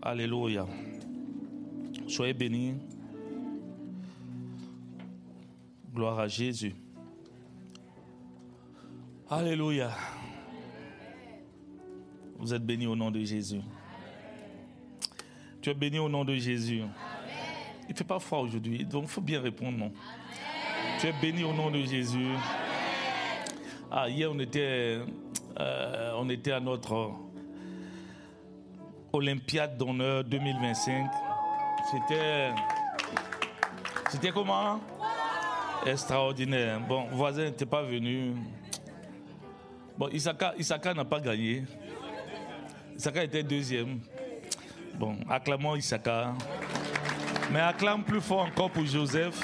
Alléluia. Soyez bénis. Gloire à Jésus. Alléluia. Vous êtes bénis au nom de Jésus. Tu es béni au nom de Jésus. Il ne fait pas froid aujourd'hui, donc il faut bien répondre non. Tu es béni au nom de Jésus. Ah, hier on était à notre Olympiade d'honneur 2025. C'était comment? Extraordinaire. Bon, voisin n'était pas venu. Bon, Isaka n'a pas gagné. Isaka était deuxième. Bon, acclamons Isaka. Mais acclame plus fort encore pour Joseph.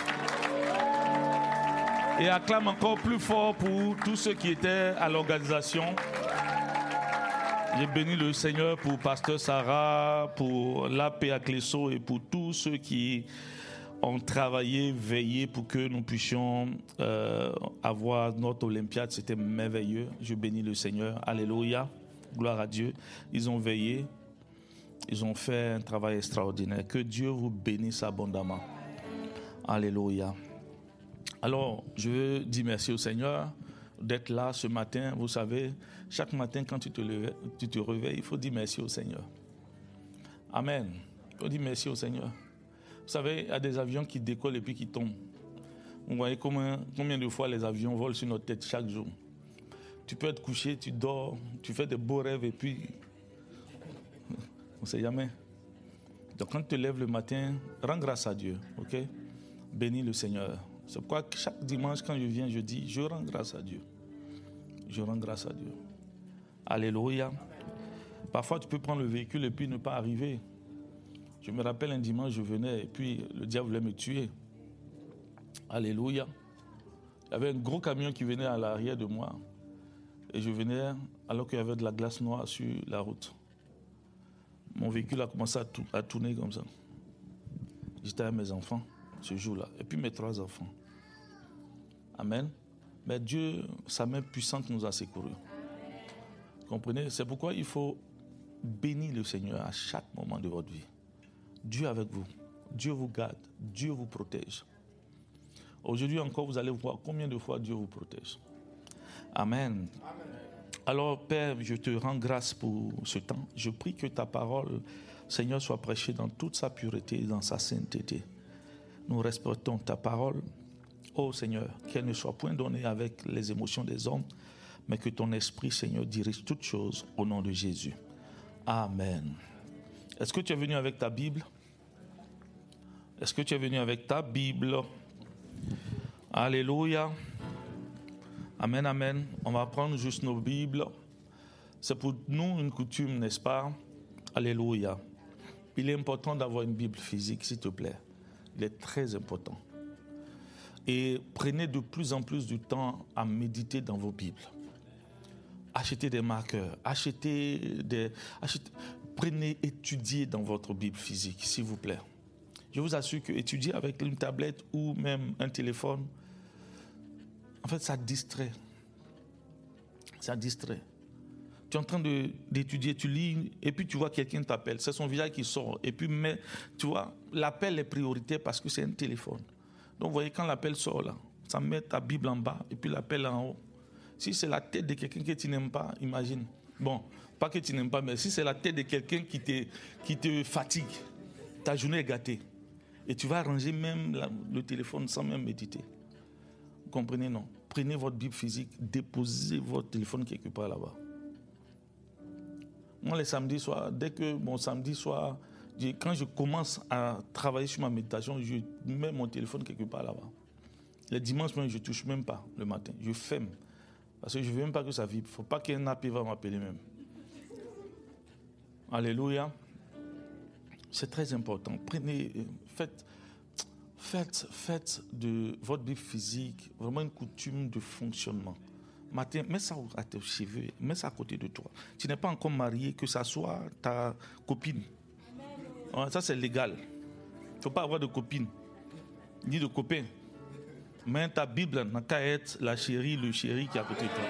Et acclame encore plus fort pour tous ceux qui étaient à l'organisation. J'ai béni le Seigneur pour Pasteur Sarah, pour l'AP à Clésso et pour tous ceux qui ont travaillé, veillé pour que nous puissions avoir notre Olympiade. C'était merveilleux. Je bénis le Seigneur. Alléluia. Gloire à Dieu. Ils ont veillé. Ils ont fait un travail extraordinaire. Que Dieu vous bénisse abondamment. Alléluia. Alors, je veux dire merci au Seigneur d'être là ce matin. Vous savez, chaque matin quand tu te réveilles, il faut dire merci au Seigneur. Amen. Il faut dire merci au Seigneur. Vous savez, il y a des avions qui décollent et puis qui tombent. Vous voyez combien de fois les avions volent sur notre tête chaque jour. Tu peux être couché, tu dors, tu fais des beaux rêves et puis on ne sait jamais. Donc quand tu te lèves le matin, rends grâce à Dieu, ok? Bénis le Seigneur. C'est pourquoi chaque dimanche quand je viens, je dis, je rends grâce à Dieu. Je rends grâce à Dieu. Alléluia. Parfois tu peux prendre le véhicule et puis ne pas arriver. Je me rappelle un dimanche, je venais et puis le diable voulait me tuer. Alléluia. Il y avait un gros camion qui venait à l'arrière de moi. Et je venais alors qu'il y avait de la glace noire sur la route. Mon véhicule a commencé à tourner comme ça. J'étais avec mes enfants ce jour-là. Et puis mes 3 enfants. Amen. Mais Dieu, sa main puissante nous a secourus. Comprenez? C'est pourquoi il faut bénir le Seigneur à chaque moment de votre vie. Dieu avec vous. Dieu vous garde. Dieu vous protège. Aujourd'hui encore, vous allez voir combien de fois Dieu vous protège. Amen. Alors, Père, je te rends grâce pour ce temps. Je prie que ta parole, Seigneur, soit prêchée dans toute sa pureté et dans sa sainteté. Nous respectons ta parole. Ô Seigneur, qu'elle ne soit point donnée avec les émotions des hommes, mais que ton esprit, Seigneur, dirige toutes choses au nom de Jésus. Amen. Est-ce que tu es venu avec ta Bible? Est-ce que tu es venu avec ta Bible? Alléluia. Amen, amen. On va prendre juste nos Bibles. C'est pour nous une coutume, n'est-ce pas? Alléluia. Il est important d'avoir une Bible physique, s'il te plaît. Il est très important. Et prenez de plus en plus du temps à méditer dans vos Bibles. Achetez des marqueurs, prenez, étudiez dans votre Bible physique, s'il vous plaît. Je vous assure que étudier avec une tablette ou même un téléphone, en fait, ça distrait. Ça distrait. Tu es en train d'étudier, tu lis, et puis tu vois quelqu'un t'appelle. C'est son visage qui sort. Et puis, tu vois, l'appel est prioritaire parce que c'est un téléphone. Donc, vous voyez, quand l'appel sort là, ça met ta Bible en bas et puis l'appel en haut. Si c'est la tête de quelqu'un que tu n'aimes pas, imagine. Bon, pas que tu n'aimes pas, mais si c'est la tête de quelqu'un qui te fatigue, ta journée est gâtée. Et tu vas ranger même le téléphone sans même méditer. Vous comprenez, non? Prenez votre Bible physique, déposez votre téléphone quelque part là-bas. Moi, les samedis soirs, dès que mon samedi soir, quand je commence à travailler sur ma méditation, je mets mon téléphone quelque part là-bas. Les dimanches même, je ne touche même pas le matin. Je ferme. Parce que je ne veux même pas que ça vibre. Il ne faut pas qu'un appel va m'appeler même. Alléluia. C'est très important. Faites de votre Bible physique vraiment une coutume de fonctionnement. Matin, mets ça à tes cheveux, mets ça à côté de toi. Tu n'es pas encore marié, que ça soit ta copine. Ça, c'est légal. Il ne faut pas avoir de copine, ni de copain. Mais ta Bible n'a qu'à être la chérie, le chéri qui est à côté de toi.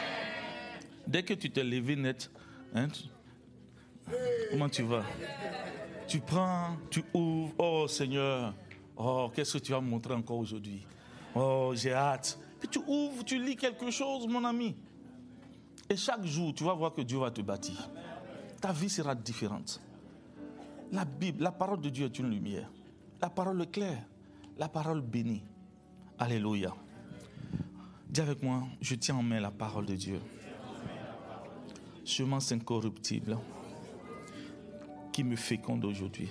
Dès que tu t'es levé net, comment tu vas? Tu prends, tu ouvres. Oh Seigneur, oh, qu'est-ce que tu vas me montrer encore aujourd'hui? Oh, j'ai hâte. Puis tu ouvres, tu lis quelque chose, mon ami. Et chaque jour, tu vas voir que Dieu va te bâtir. Ta vie sera différente. La Bible, la parole de Dieu est une lumière. La parole est claire. La parole bénie. Alléluia. Dis avec moi, je tiens en main la parole de Dieu. Semence incorruptible qui me féconde aujourd'hui.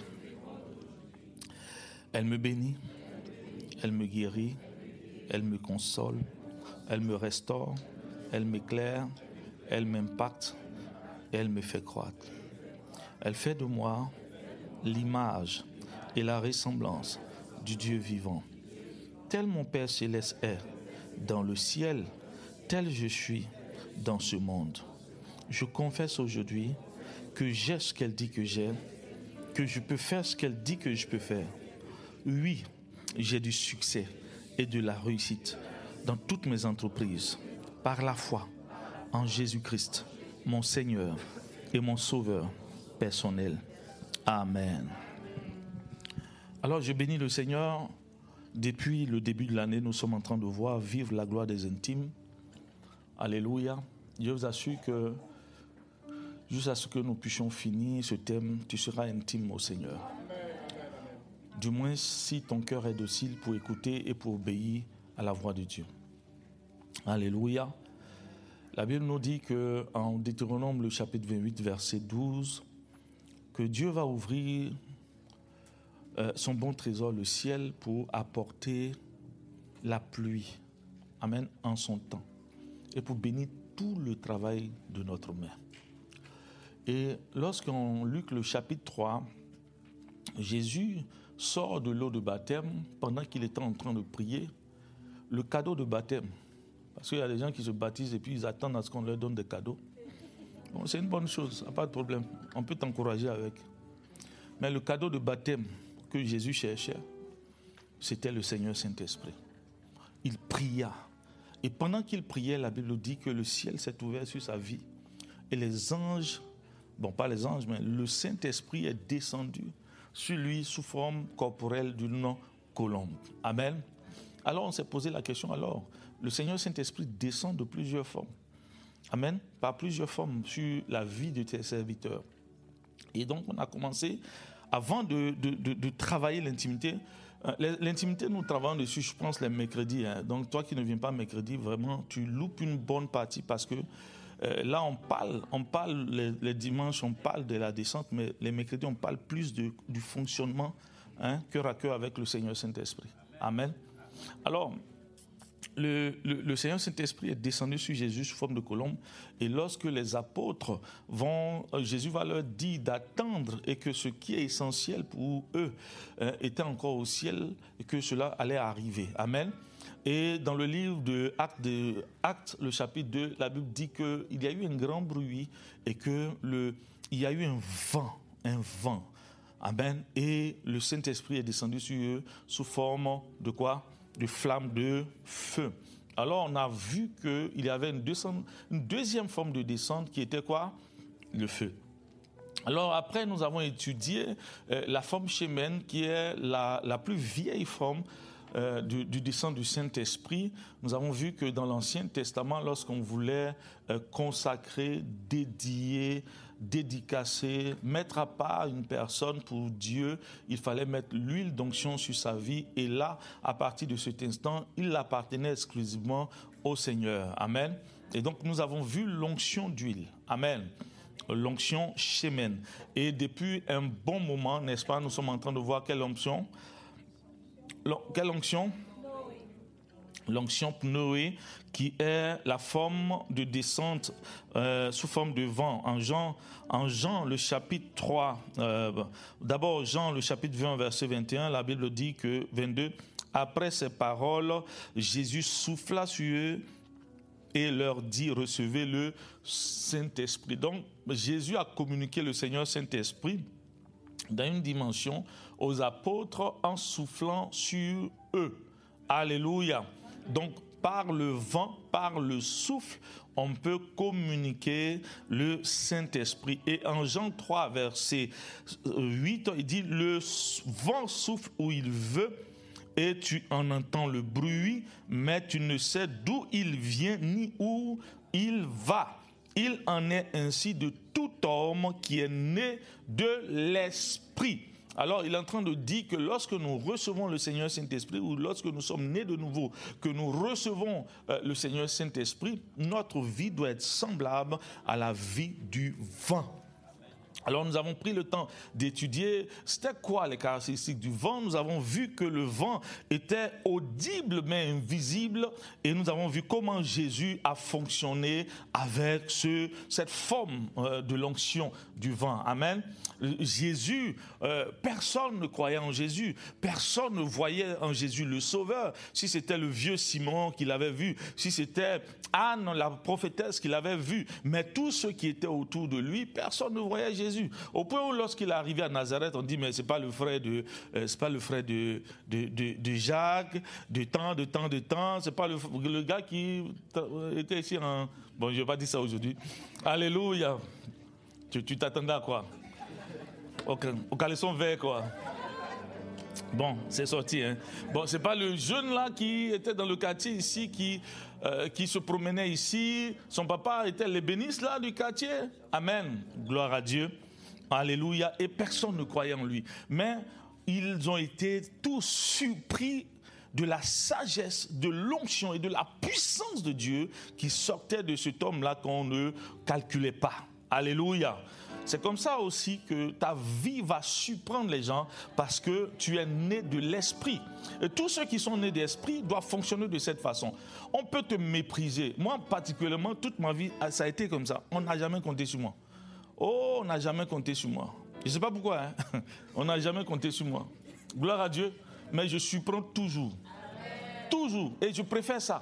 Elle me bénit, elle me guérit, elle me console, elle me restaure, elle m'éclaire, elle m'impacte et elle me fait croître. Elle fait de moi l'image et la ressemblance du Dieu vivant. Tel mon Père céleste est dans le ciel, tel je suis dans ce monde. Je confesse aujourd'hui que j'ai ce qu'elle dit que j'ai, que je peux faire ce qu'elle dit que je peux faire. Oui, j'ai du succès et de la réussite dans toutes mes entreprises, par la foi en Jésus-Christ, mon Seigneur et mon Sauveur personnel. Amen. Alors je bénis le Seigneur. Depuis le début de l'année, nous sommes en train de voir vivre la gloire des intimes. Alléluia. Je vous assure que jusqu'à ce que nous puissions finir ce thème, tu seras intime au Seigneur. Du moins si ton cœur est docile pour écouter et pour obéir à la voix de Dieu. Alléluia. La Bible nous dit qu'en Deutéronome, le chapitre 28, verset 12, que Dieu va ouvrir son bon trésor, le ciel, pour apporter la pluie, amen, en son temps, et pour bénir tout le travail de notre main. Et lorsqu'on lit le chapitre 3, Jésus sort de l'eau de baptême pendant qu'il était en train de prier, le cadeau de baptême. Parce qu'il y a des gens qui se baptisent et puis ils attendent à ce qu'on leur donne des cadeaux. Bon, c'est une bonne chose, pas de problème. On peut t'encourager avec. Mais le cadeau de baptême que Jésus cherchait, c'était le Seigneur Saint-Esprit. Il pria. Et pendant qu'il priait, la Bible dit que le ciel s'est ouvert sur sa vie. Et les anges, bon pas les anges, mais le Saint-Esprit est descendu sur lui sous forme corporelle d'une colombe. Amen. Alors on s'est posé la question, alors, le Seigneur Saint-Esprit descend de plusieurs formes. Amen. Par plusieurs formes sur la vie de tes serviteurs. Et donc on a commencé, avant de travailler l'intimité, l'intimité nous travaillons dessus, je pense, les mercredis. Donc toi qui ne viens pas mercredi, vraiment, tu loupes une bonne partie parce que là on parle les dimanches, on parle de la descente, mais les mercredis on parle plus du fonctionnement, cœur à cœur avec le Seigneur Saint-Esprit. Amen. Alors, le Seigneur Saint-Esprit est descendu sur Jésus sous forme de colombe, et lorsque les apôtres Jésus va leur dire d'attendre et que ce qui est essentiel pour eux était encore au ciel et que cela allait arriver. Amen. Et dans le livre de Actes, le chapitre 2, la Bible dit qu'il y a eu un grand bruit et qu'il y a eu un vent. Amen. Et le Saint-Esprit est descendu sur eux sous forme de quoi? De flammes de feu. Alors on a vu qu'il y avait une deuxième forme de descente qui était quoi? Le feu. Alors après nous avons étudié la forme chémène qui est la plus vieille forme du descente du Saint-Esprit. Nous avons vu que dans l'Ancien Testament, lorsqu'on voulait consacrer, dédicacer, mettre à part une personne pour Dieu, il fallait mettre l'huile d'onction sur sa vie, et là, à partir de cet instant, il appartenait exclusivement au Seigneur. Amen. Et donc nous avons vu l'onction d'huile. Amen. L'onction chémène. Et depuis un bon moment, n'est-ce pas, nous sommes en train de voir quelle onction? Quelle onction? L'onction pneumée, qui est la forme de descente sous forme de vent. En Jean, le chapitre 3, d'abord Jean, le chapitre 20, verset 21, la Bible dit que, 22, après ces paroles, Jésus souffla sur eux et leur dit, recevez le Saint-Esprit. Donc, Jésus a communiqué le Seigneur Saint-Esprit dans une dimension aux apôtres en soufflant sur eux. Alléluia. Donc, par le vent, par le souffle, on peut communiquer le Saint-Esprit. Et en Jean 3, verset 8, il dit, le vent souffle où il veut et tu en entends le bruit, mais tu ne sais d'où il vient ni où il va. Il en est ainsi de tout homme qui est né de l'Esprit. Alors, il est en train de dire que lorsque nous recevons le Seigneur Saint-Esprit ou lorsque nous sommes nés de nouveau, que nous recevons le Seigneur Saint-Esprit, notre vie doit être semblable à la vie du vent. Alors nous avons pris le temps d'étudier c'était quoi les caractéristiques du vent. Nous avons vu que le vent était audible mais invisible et nous avons vu comment Jésus a fonctionné avec cette forme de l'onction du vent. Amen. Jésus, personne ne croyait en Jésus, personne ne voyait en Jésus le Sauveur. Si c'était le vieux Simon qui l'avait vu, si c'était Anne la prophétesse qui l'avait vu, mais tous ceux qui étaient autour de lui, personne ne voyait Jésus. Au point où lorsqu'il est arrivé à Nazareth, on dit mais c'est pas le frère de Jacques, de temps, c'est pas le gars qui était ici en bon, je vais pas dire ça aujourd'hui. Alléluia. Tu t'attendais à quoi? Au caleçon vert quoi. Bon, c'est sorti. Hein. Bon, c'est pas le jeune là qui était dans le quartier ici, qui se promenait ici. Son papa était l'ébéniste là du quartier. Amen. Gloire à Dieu. Alléluia. Et personne ne croyait en lui. Mais ils ont été tous surpris de la sagesse, de l'onction et de la puissance de Dieu qui sortait de cet homme-là qu'on ne calculait pas. Alléluia. C'est comme ça aussi que ta vie va surprendre les gens parce que tu es né de l'esprit. Et tous ceux qui sont nés de l'esprit doivent fonctionner de cette façon. On peut te mépriser. Moi, particulièrement, toute ma vie, ça a été comme ça. On n'a jamais compté sur moi. Oh, on n'a jamais compté sur moi. Je ne sais pas pourquoi. Hein? On n'a jamais compté sur moi. Gloire à Dieu. Mais je surprends toujours. Toujours. Et je préfère ça.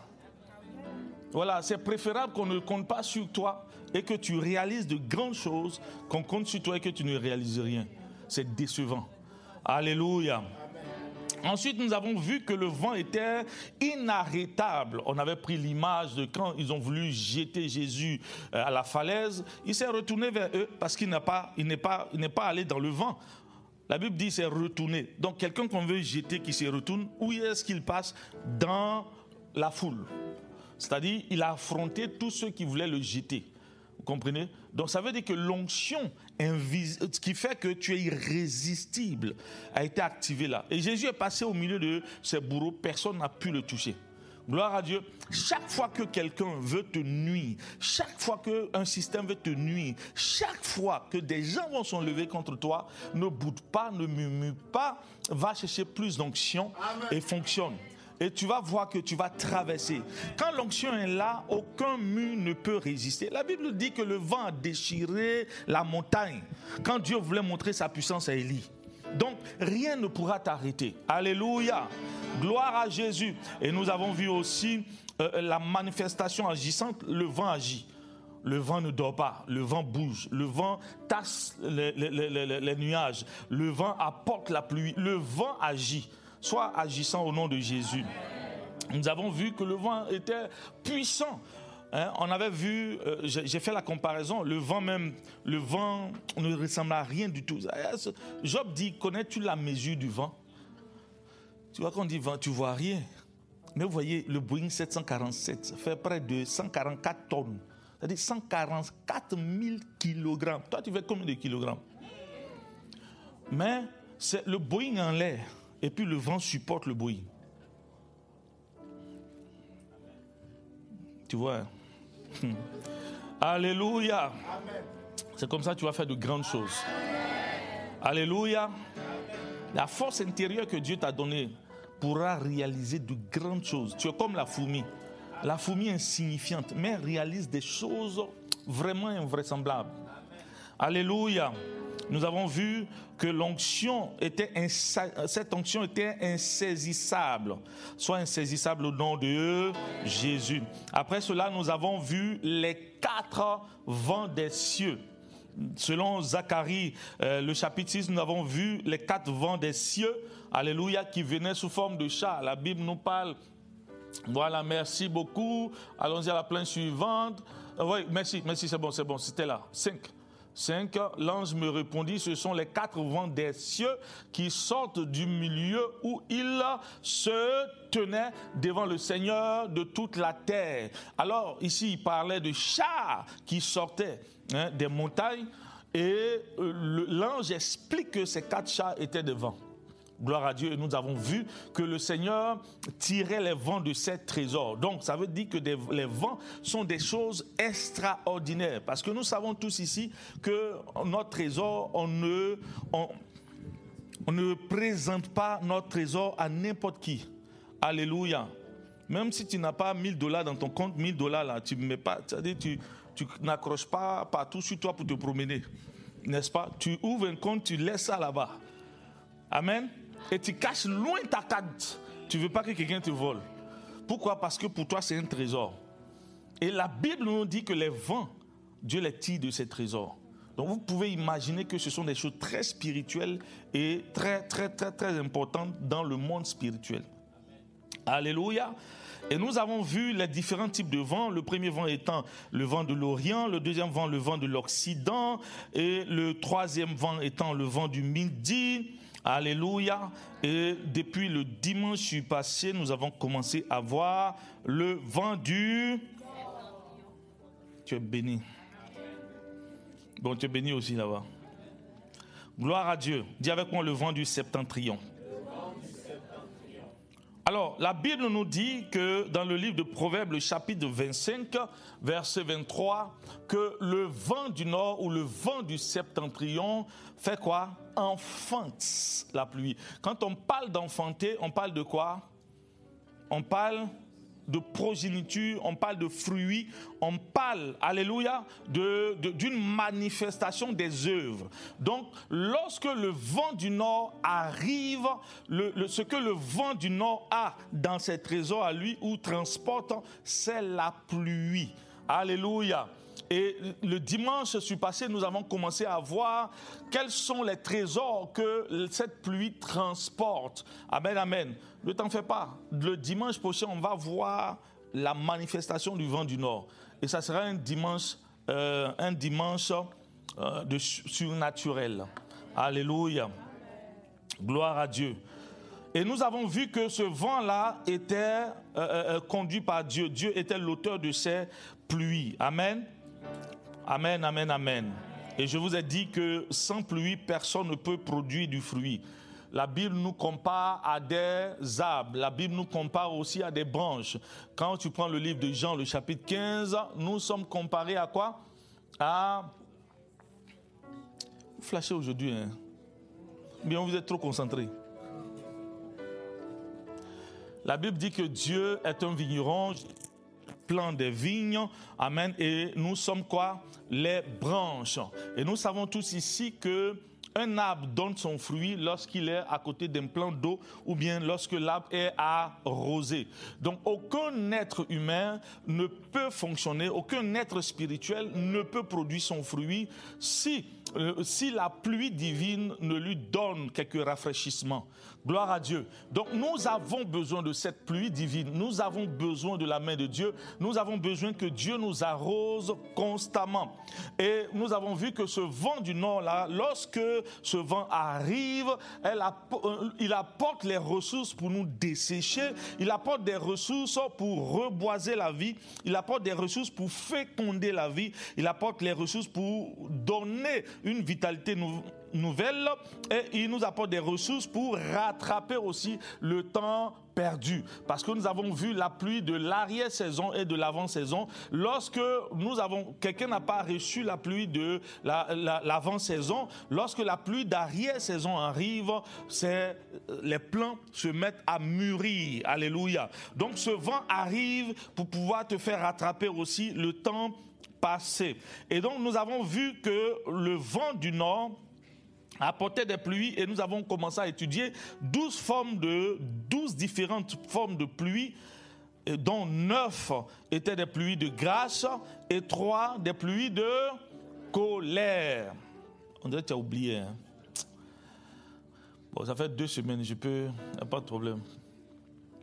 Voilà, c'est préférable qu'on ne compte pas sur toi et que tu réalises de grandes choses, qu'on compte sur toi et que tu ne réalises rien. C'est décevant. Alléluia. Ensuite, nous avons vu que le vent était inarrêtable. On avait pris l'image de quand ils ont voulu jeter Jésus à la falaise. Il s'est retourné vers eux parce qu'il n'est pas allé dans le vent. La Bible dit qu'il s'est retourné. Donc, quelqu'un qu'on veut jeter qui se retourne, où est-ce qu'il passe? Dans la foule. C'est-à-dire, il a affronté tous ceux qui voulaient le jeter. Vous comprenez? Donc, ça veut dire que l'onction ce qui fait que tu es irrésistible, a été activée là. Et Jésus est passé au milieu de ces bourreaux, personne n'a pu le toucher. Gloire à Dieu. Chaque fois que quelqu'un veut te nuire, chaque fois qu'un système veut te nuire, chaque fois que des gens vont s'enlever contre toi, ne boude pas, ne murmure pas, va chercher plus d'onction et fonctionne. Et tu vas voir que tu vas traverser. Quand l'onction est là, aucun mur ne peut résister. La Bible dit que le vent a déchiré la montagne quand Dieu voulait montrer sa puissance à Élie. Donc, rien ne pourra t'arrêter. Alléluia. Gloire à Jésus. Et nous avons vu aussi la manifestation agissante. Le vent agit. Le vent ne dort pas. Le vent bouge. Le vent tasse les nuages. Le vent apporte la pluie. Le vent agit. Soit agissant au nom de Jésus. Nous avons vu que le vent était puissant. Hein, on avait vu, j'ai fait la comparaison, le vent ne ressemble à rien du tout. Job dit, connais-tu la mesure du vent? Tu vois, quand on dit vent, tu vois rien. Mais vous voyez, le Boeing 747 fait près de 144 tonnes. C'est-à-dire 144 000 kilogrammes. Toi, tu fais combien de kilogrammes? Mais c'est le Boeing en l'air. Et puis le vent supporte le Boeing. Tu vois? Alléluia. C'est comme ça que tu vas faire de grandes choses. Alléluia. La force intérieure que Dieu t'a donnée pourra réaliser de grandes choses. Tu es comme la fourmi. La fourmi insignifiante, mais réalise des choses vraiment invraisemblables. Alléluia. Nous avons vu que cette onction était insaisissable. Soit insaisissable au nom de Jésus. Après cela, nous avons vu les 4 vents des cieux. Selon Zacharie, le chapitre 6, nous avons vu les 4 vents des cieux. Alléluia, qui venaient sous forme de chat. La Bible nous parle Voilà, merci beaucoup. Allons-y à la plainte suivante. Oui, merci, c'est bon, c'était là. 5. L'ange me répondit, ce sont les 4 vents des cieux qui sortent du milieu où il se tenait devant le Seigneur de toute la terre. Alors, ici, il parlait de chars qui sortaient des montagnes et l'ange explique que ces 4 chars étaient des vents. Gloire à Dieu, et nous avons vu que le Seigneur tirait les vents de ses trésors. Donc, ça veut dire que les vents sont des choses extraordinaires. Parce que nous savons tous ici que notre trésor, on ne présente pas notre trésor à n'importe qui. Alléluia. Même si tu n'as pas $1000 dans ton compte, $1000 là, tu mets pas, c'est-à-dire tu n'accroches pas partout sur toi pour te promener. N'est-ce pas? Tu ouvres un compte, tu laisses ça là-bas. Amen. Et tu caches loin ta carte. Tu ne veux pas que quelqu'un te vole. Pourquoi? Parce que pour toi, c'est un trésor. Et la Bible nous dit que les vents, Dieu les tire de ces trésors. Donc vous pouvez imaginer que ce sont des choses très spirituelles et très, très, très, très importantes dans le monde spirituel. Alléluia. Et nous avons vu les différents types de vents. Le premier vent étant le vent de l'Orient, le deuxième vent, le vent de l'Occident, et le troisième vent étant le vent du Midi. Alléluia. Et depuis le dimanche passé, nous avons commencé à voir le vent du... Tu es béni. Bon, tu es béni aussi là-bas. Gloire à Dieu. Dis avec moi le vent du septentrion. Alors, la Bible nous dit que dans le livre de Proverbes, le chapitre 25, verset 23, que le vent du nord ou le vent du septentrion fait quoi? Enfante la pluie. Quand on parle d'enfanter, on parle de quoi? On parle de progéniture, on parle de fruits, on parle, alléluia, d'une manifestation des œuvres. Donc, lorsque le vent du nord arrive, ce que le vent du nord a dans ses trésors à lui ou transporte, c'est la pluie. Alléluia. Et le dimanche passé, nous avons commencé à voir quels sont les trésors que cette pluie transporte. Amen, amen. Ne t'en fais pas. Le dimanche prochain, on va voir la manifestation du vent du nord. Et ça sera un dimanche de surnaturel. Alléluia. Gloire à Dieu. Et nous avons vu que ce vent-là était conduit par Dieu. Dieu était l'auteur de ces pluies. Amen. Amen, amen, amen. Et je vous ai dit que sans pluie, personne ne peut produire du fruit. La Bible nous compare à des arbres. La Bible nous compare aussi à des branches. Quand tu prends le livre de Jean, le chapitre 15, nous sommes comparés à quoi? Vous flashez aujourd'hui, hein? Bien, vous êtes trop concentrés. La Bible dit que Dieu est un vigneron, plan des vignes, amen, et nous sommes quoi? Les branches. Et nous savons tous ici que un arbre donne son fruit lorsqu'il est à côté d'un plan d'eau ou bien lorsque l'arbre est arrosé. Donc aucun être humain ne peut fonctionner, aucun être spirituel ne peut produire son fruit si la pluie divine ne lui donne quelques rafraîchissements. Gloire à Dieu. Donc nous avons besoin de cette pluie divine. Nous avons besoin de la main de Dieu. Nous avons besoin que Dieu nous arrose constamment. Et nous avons vu que ce vent du nord là, lorsque ce vent arrive, il apporte les ressources pour nous dessécher. Il apporte des ressources pour reboiser la vie. Il apporte des ressources pour féconder la vie. Il apporte les ressources pour donner une vitalité nouvelle, et il nous apporte des ressources pour rattraper aussi le temps perdu. Parce que nous avons vu la pluie de l'arrière-saison et de l'avant-saison. Lorsque quelqu'un n'a pas reçu la pluie de l'avant-saison, lorsque la pluie d'arrière-saison arrive, les plants se mettent à mûrir. Alléluia. Donc ce vent arrive pour pouvoir te faire rattraper aussi le temps passé. Et donc nous avons vu que le vent du nord apportait des pluies et nous avons commencé à étudier 12 différentes formes de pluie, dont 9 étaient des pluies de grâce et 3 des pluies de colère. On dirait que tu as oublié. Hein? Bon, ça fait 2 semaines, il n'y a pas de problème.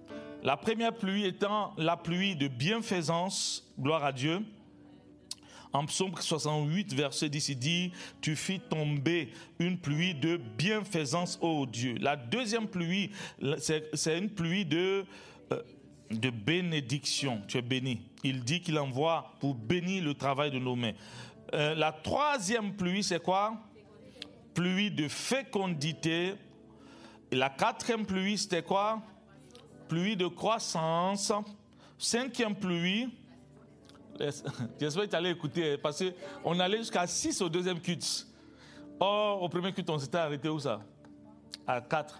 La première pluie étant la pluie de bienfaisance, gloire à Dieu. En Psaume 68, verset 10, il dit « Tu fis tomber une pluie de bienfaisance, ô Dieu ». La deuxième pluie, c'est une pluie de bénédiction. Tu es béni. Il dit qu'il envoie pour bénir le travail de nos mains. La troisième pluie, c'est quoi? Pluie de fécondité. Et la quatrième pluie, c'était quoi? Pluie de croissance. Cinquième pluie. J'espère que tu allais écouter, parce qu'on allait jusqu'à 6 au deuxième culte. Or, au premier culte, on s'était arrêté où ça? À 4.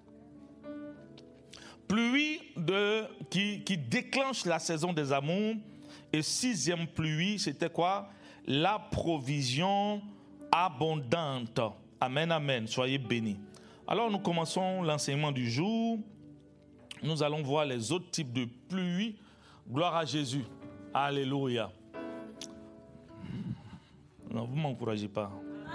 Pluie qui déclenche la saison des amours. Et sixième pluie, c'était quoi? La provision abondante. Amen, amen. Soyez bénis. Alors, nous commençons l'enseignement du jour. Nous allons voir les autres types de pluie. Gloire à Jésus. Alléluia. Non, vous ne m'encouragez pas.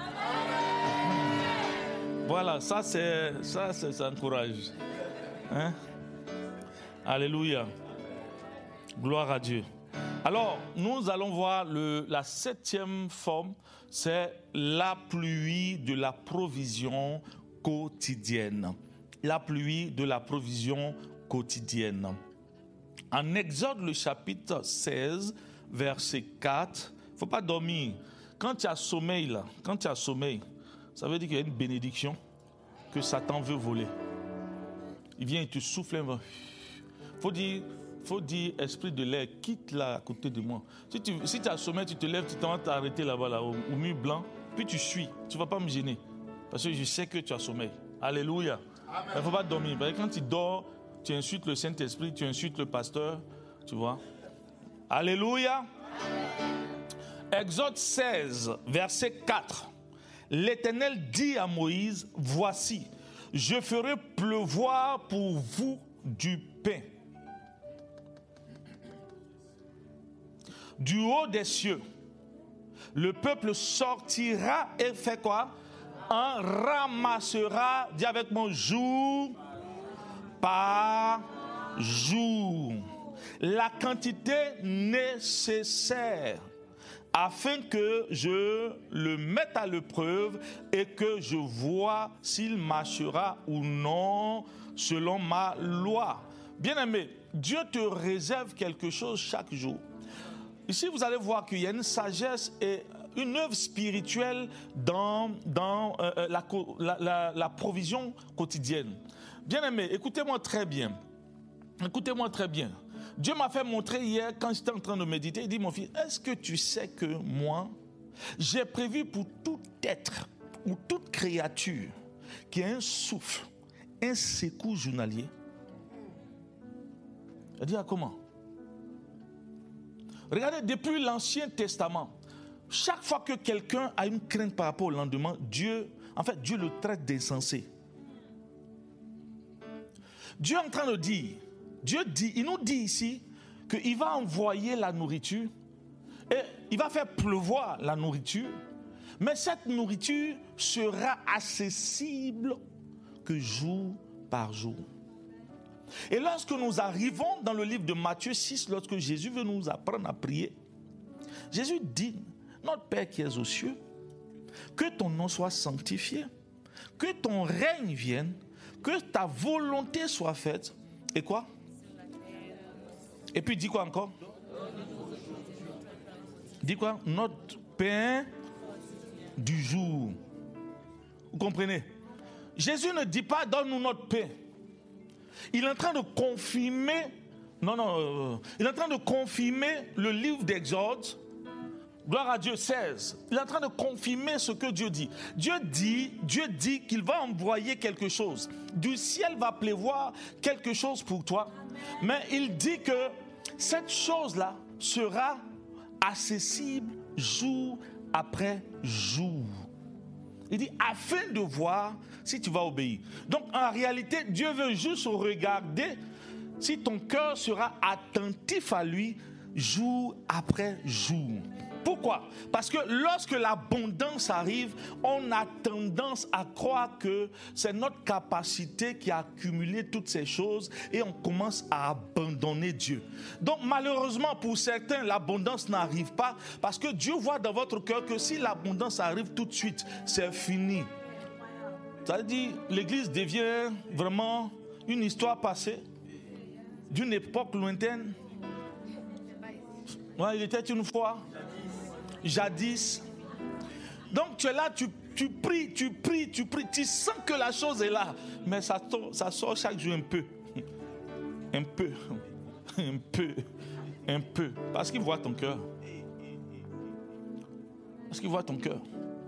Voilà, ça encourage. Hein? Alléluia. Gloire à Dieu. Alors, nous allons voir la septième forme, c'est la pluie de la provision quotidienne. La pluie de la provision quotidienne. En Exode, le chapitre 16, verset 4, il ne faut pas dormir. Quand tu as sommeil, ça veut dire qu'il y a une bénédiction que Satan veut voler. Il vient et te souffle un vent. Faut dire, esprit de l'air, quitte là à côté de moi. Si tu as sommeil, tu te lèves, tu t'en vas t'arrêter là-bas, là, au mur blanc, puis tu suis. Tu ne vas pas me gêner. Parce que je sais que tu as sommeil. Alléluia. Il ne faut pas dormir. Parce que quand tu dors, tu insultes le Saint-Esprit, tu insultes le pasteur, tu vois. Alléluia. Exode 16, verset 4. L'Éternel dit à Moïse, voici, je ferai pleuvoir pour vous du pain. Du haut des cieux, le peuple sortira et fait quoi? En ramassera, dis avec moi, jour par jour, la quantité nécessaire afin que je le mette à l'épreuve et que je vois s'il marchera ou non selon ma loi. Bien-aimé, Dieu te réserve quelque chose chaque jour. Ici, vous allez voir qu'il y a une sagesse et une œuvre spirituelle dans la provision quotidienne. Bien-aimé, écoutez-moi très bien. Écoutez-moi très bien. Dieu m'a fait montrer hier, quand j'étais en train de méditer, il dit, mon fils, est-ce que tu sais que moi, j'ai prévu pour tout être ou toute créature qui a un souffle, un secours journalier? Il dit, comment? Regardez, depuis l'Ancien Testament, chaque fois que quelqu'un a une crainte par rapport au lendemain, Dieu le traite d'insensé. Dieu est en train de dire, il nous dit ici qu'il va envoyer la nourriture et il va faire pleuvoir la nourriture, mais cette nourriture sera accessible que jour par jour. Et lorsque nous arrivons dans le livre de Matthieu 6, lorsque Jésus veut nous apprendre à prier, Jésus dit, notre Père qui es aux cieux, que ton nom soit sanctifié, que ton règne vienne, que ta volonté soit faite. Et quoi? Et puis dis quoi encore? Dis quoi? Notre pain du jour. Vous comprenez? Jésus ne dit pas donne-nous notre pain. Il est en train de confirmer, il est en train de confirmer le livre d'Exode, gloire à Dieu 16. Il est en train de confirmer ce que Dieu dit. Dieu dit qu'il va envoyer quelque chose. Du ciel va pleuvoir quelque chose pour toi. Mais il dit que cette chose-là sera accessible jour après jour. Il dit, afin de voir si tu vas obéir. Donc, en réalité, Dieu veut juste regarder si ton cœur sera attentif à lui jour après jour. Pourquoi? Parce que lorsque l'abondance arrive, on a tendance à croire que c'est notre capacité qui a accumulé toutes ces choses et on commence à abandonner Dieu. Donc malheureusement pour certains, l'abondance n'arrive pas parce que Dieu voit dans votre cœur que si l'abondance arrive tout de suite, c'est fini. Ça veut dire l'église devient vraiment une histoire passée d'une époque lointaine. Ouais, il était une fois, jadis. Donc tu es là, tu pries, tu sens que la chose est là, mais ça sort chaque jour un peu, parce qu'il voit ton cœur. Parce qu'il voit ton cœur.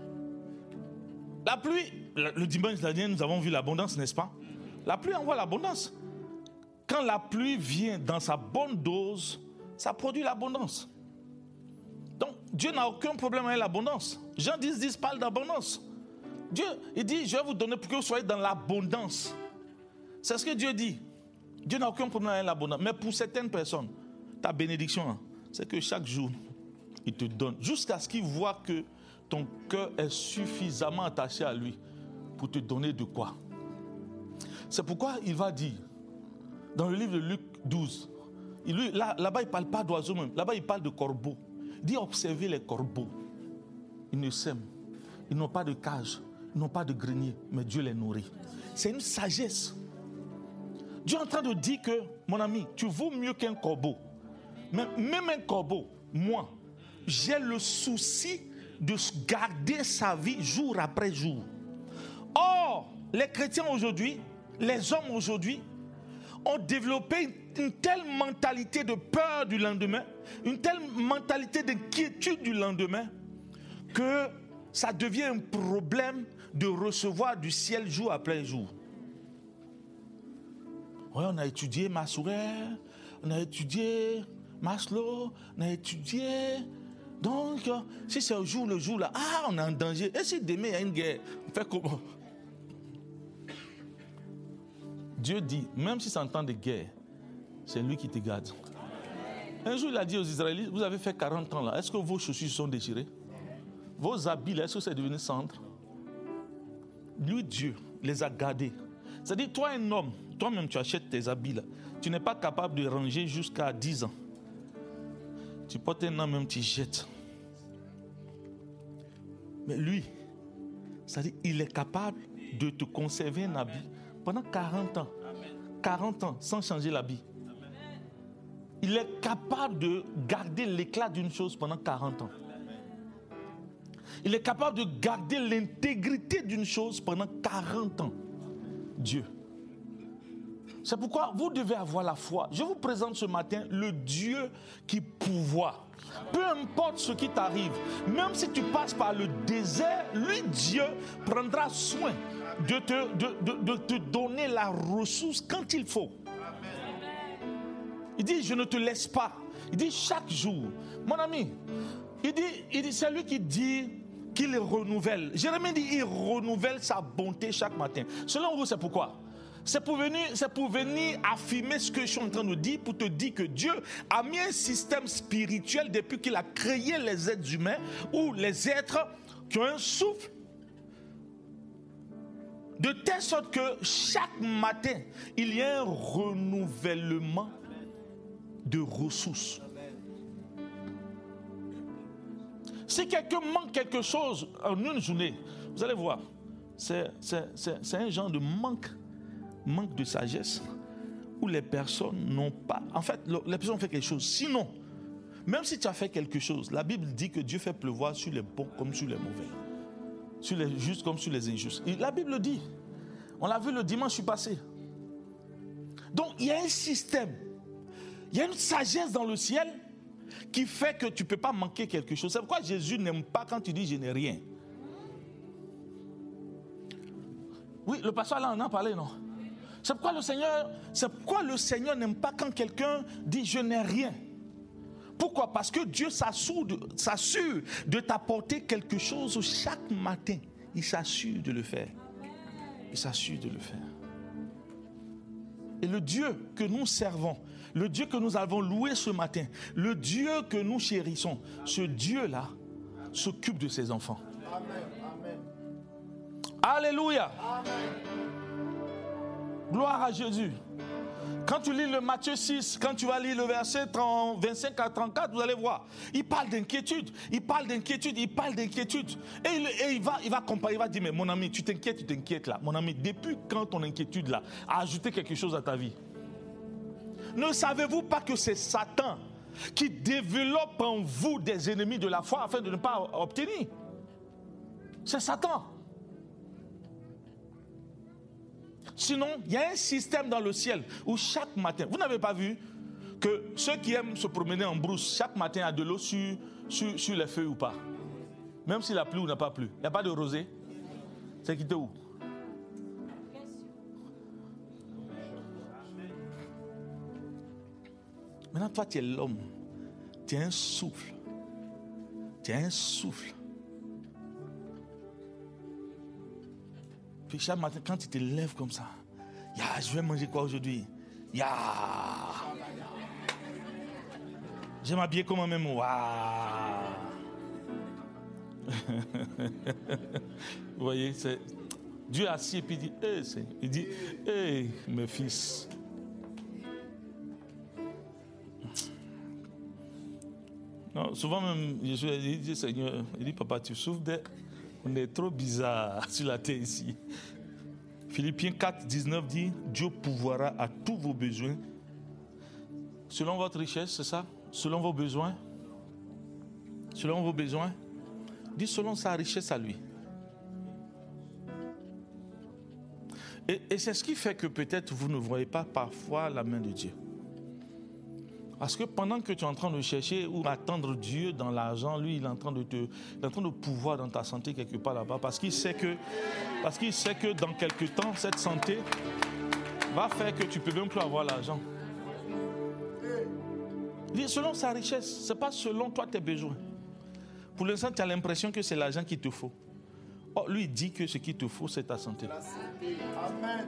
La pluie, le dimanche dernier, nous avons vu l'abondance, n'est-ce pas? La pluie envoie l'abondance. Quand la pluie vient dans sa bonne dose, ça produit l'abondance. Donc, Dieu n'a aucun problème avec l'abondance. Jean 10 parle d'abondance. Dieu, il dit, je vais vous donner pour que vous soyez dans l'abondance. C'est ce que Dieu dit. Dieu n'a aucun problème avec l'abondance. Mais pour certaines personnes, ta bénédiction, c'est que chaque jour, il te donne. Jusqu'à ce qu'il voit que ton cœur est suffisamment attaché à lui pour te donner de quoi. C'est pourquoi il va dire, dans le livre de Luc 12, là-bas il ne parle pas d'oiseaux même, là-bas il parle de corbeaux. Il dit observez les corbeaux. Ils ne sèment, ils n'ont pas de cage, ils n'ont pas de grenier, mais Dieu les nourrit. C'est une sagesse. Dieu est en train de dire que, mon ami, tu vaux mieux qu'un corbeau. Mais même un corbeau, moi, j'ai le souci de garder sa vie jour après jour. Or, les chrétiens aujourd'hui, les hommes aujourd'hui, ont développé une telle mentalité de peur du lendemain, une telle mentalité d'inquiétude du lendemain, que ça devient un problème de recevoir du ciel jour après jour. Ouais, on a étudié Maslow, on a étudié Maslow, on a étudié... Donc, si c'est le jour là, on est en danger. Et si demain il y a une guerre, on fait comment? Dieu dit, même si c'est en temps de guerre, c'est lui qui te garde. Un jour, il a dit aux Israélites, vous avez fait 40 ans là, est-ce que vos chaussures sont déchirées? Vos habits là, est-ce que c'est devenu cendre? Lui, Dieu, les a gardés. C'est-à-dire, toi, un homme, toi-même, tu achètes tes habits là, tu n'es pas capable de ranger jusqu'à 10 ans. Tu portes un an même, tu jettes. Mais lui, c'est-à-dire, il est capable de te conserver un habit pendant 40 ans. 40 ans, sans changer l'habit. Il est capable de garder l'éclat d'une chose pendant 40 ans. Il est capable de garder l'intégrité d'une chose pendant 40 ans. Dieu. C'est pourquoi vous devez avoir la foi. Je vous présente ce matin le Dieu qui pourvoit. Peu importe ce qui t'arrive, même si tu passes par le désert, lui, Dieu, prendra soin de te donner la ressource quand il faut. Il dit, je ne te laisse pas. Il dit, chaque jour. Mon ami, il dit c'est lui qui dit qu'il renouvelle. Jérémie dit, il renouvelle sa bonté chaque matin. Selon vous, c'est pourquoi? C'est pour venir affirmer ce que je suis en train de dire, pour te dire que Dieu a mis un système spirituel depuis qu'il a créé les êtres humains, ou les êtres qui ont un souffle, de telle sorte que chaque matin, il y a un renouvellement de ressources. Si quelqu'un manque quelque chose en une journée, vous allez voir, c'est un genre de manque de sagesse, où les personnes n'ont pas... En fait, les personnes ont fait quelque chose. Sinon, même si tu as fait quelque chose, la Bible dit que Dieu fait pleuvoir sur les bons comme sur les mauvais, sur les justes comme sur les injustes. Et la Bible le dit. On l'a vu le dimanche passé. Donc, il y a un système. Il y a une sagesse dans le ciel qui fait que tu ne peux pas manquer quelque chose. C'est pourquoi Jésus n'aime pas quand tu dis « je n'ai rien ». Oui, le pasteur là, on en a parlé, non? C'est pourquoi le Seigneur n'aime pas quand quelqu'un dit « je n'ai rien ». Pourquoi? Parce que Dieu s'assure de t'apporter quelque chose chaque matin. Il s'assure de le faire. Il s'assure de le faire. Et le Dieu que nous servons, le Dieu que nous avons loué ce matin, le Dieu que nous chérissons, ce Dieu-là s'occupe de ses enfants. Amen. Alléluia. Amen. Gloire à Jésus. Quand tu lis le Matthieu 6, quand tu vas lire le verset 25 à 34, vous allez voir, il parle d'inquiétude. Et il va comparer, il va dire, mais mon ami, tu t'inquiètes là. Mon ami, depuis quand ton inquiétude là a ajouté quelque chose à ta vie? Ne savez-vous pas que c'est Satan qui développe en vous des ennemis de la foi afin de ne pas obtenir? C'est Satan. Sinon, il y a un système dans le ciel où chaque matin, vous n'avez pas vu que ceux qui aiment se promener en brousse, chaque matin, il y a de l'eau sur les feuilles ou pas? Même s'il a plu ou n'a pas plu. Il n'y a pas de rosée. C'est quitté où? Maintenant, toi, tu es l'homme. Tu es un souffle. Puis chaque matin, quand tu te lèves comme ça, je vais manger quoi aujourd'hui? Je vais m'habiller comme même. Vous voyez, Dieu est assis et puis il dit, mes fils. Non, souvent même, il dit, Seigneur, il dit, papa, tu souffres on est trop bizarre sur la terre ici. Philippiens 4, 19 dit, Dieu pourvoira à tous vos besoins. Selon votre richesse, c'est ça? Selon vos besoins. Dit selon sa richesse à lui. Et c'est ce qui fait que peut-être vous ne voyez pas parfois la main de Dieu. Parce que pendant que tu es en train de chercher ou attendre Dieu dans l'argent, lui, il est en train de pouvoir dans ta santé quelque part là-bas. Parce qu'il sait que dans quelques temps, cette santé va faire que tu ne peux même plus avoir l'argent. Selon sa richesse, ce n'est pas selon toi tes besoins. Pour l'instant, tu as l'impression que c'est l'argent qu'il te faut. Or, lui, il dit que ce qu'il te faut, c'est ta santé. Amen.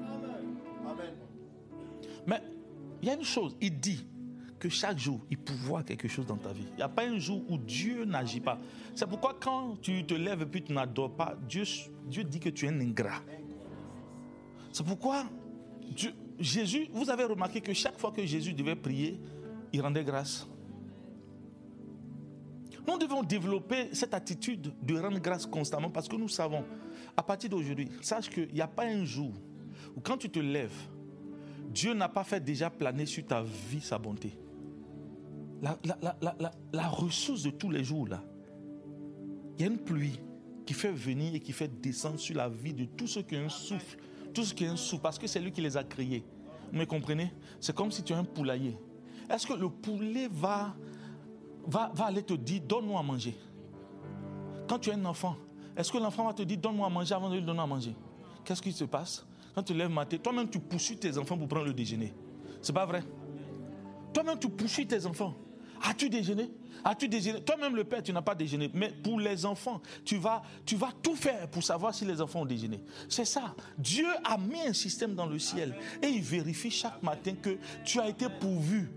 Mais il y a une chose, il dit que chaque jour, il pourvoit quelque chose dans ta vie. Il n'y a pas un jour où Dieu n'agit pas. C'est pourquoi quand tu te lèves et puis tu n'adores pas, Dieu dit que tu es un ingrat. C'est pourquoi Jésus, vous avez remarqué que chaque fois que Jésus devait prier, il rendait grâce. Nous devons développer cette attitude de rendre grâce constamment parce que nous savons, à partir d'aujourd'hui, sache qu'il n'y a pas un jour où quand tu te lèves, Dieu n'a pas fait déjà planer sur ta vie sa bonté. La ressource de tous les jours, là, il y a une pluie qui fait venir et qui fait descendre sur la vie de tous ceux qui ont un souffle. Tout ce qui est un souffle, parce que c'est lui qui les a créés. Vous me comprenez? C'est comme si tu as un poulailler. Est-ce que le poulet va aller te dire, donne-moi à manger? Quand tu es un enfant, est-ce que l'enfant va te dire, donne-moi à manger avant de lui donner à manger? Qu'est-ce qui se passe? Quand tu lèves matin, toi-même tu poursuis tes enfants pour prendre le déjeuner. C'est pas vrai? Toi-même tu poursuis tes enfants. As-tu déjeuné? Toi-même le père, tu n'as pas déjeuné. Mais pour les enfants, tu vas tout faire pour savoir si les enfants ont déjeuné. C'est ça. Dieu a mis un système dans le ciel et il vérifie chaque matin que tu as été pourvu.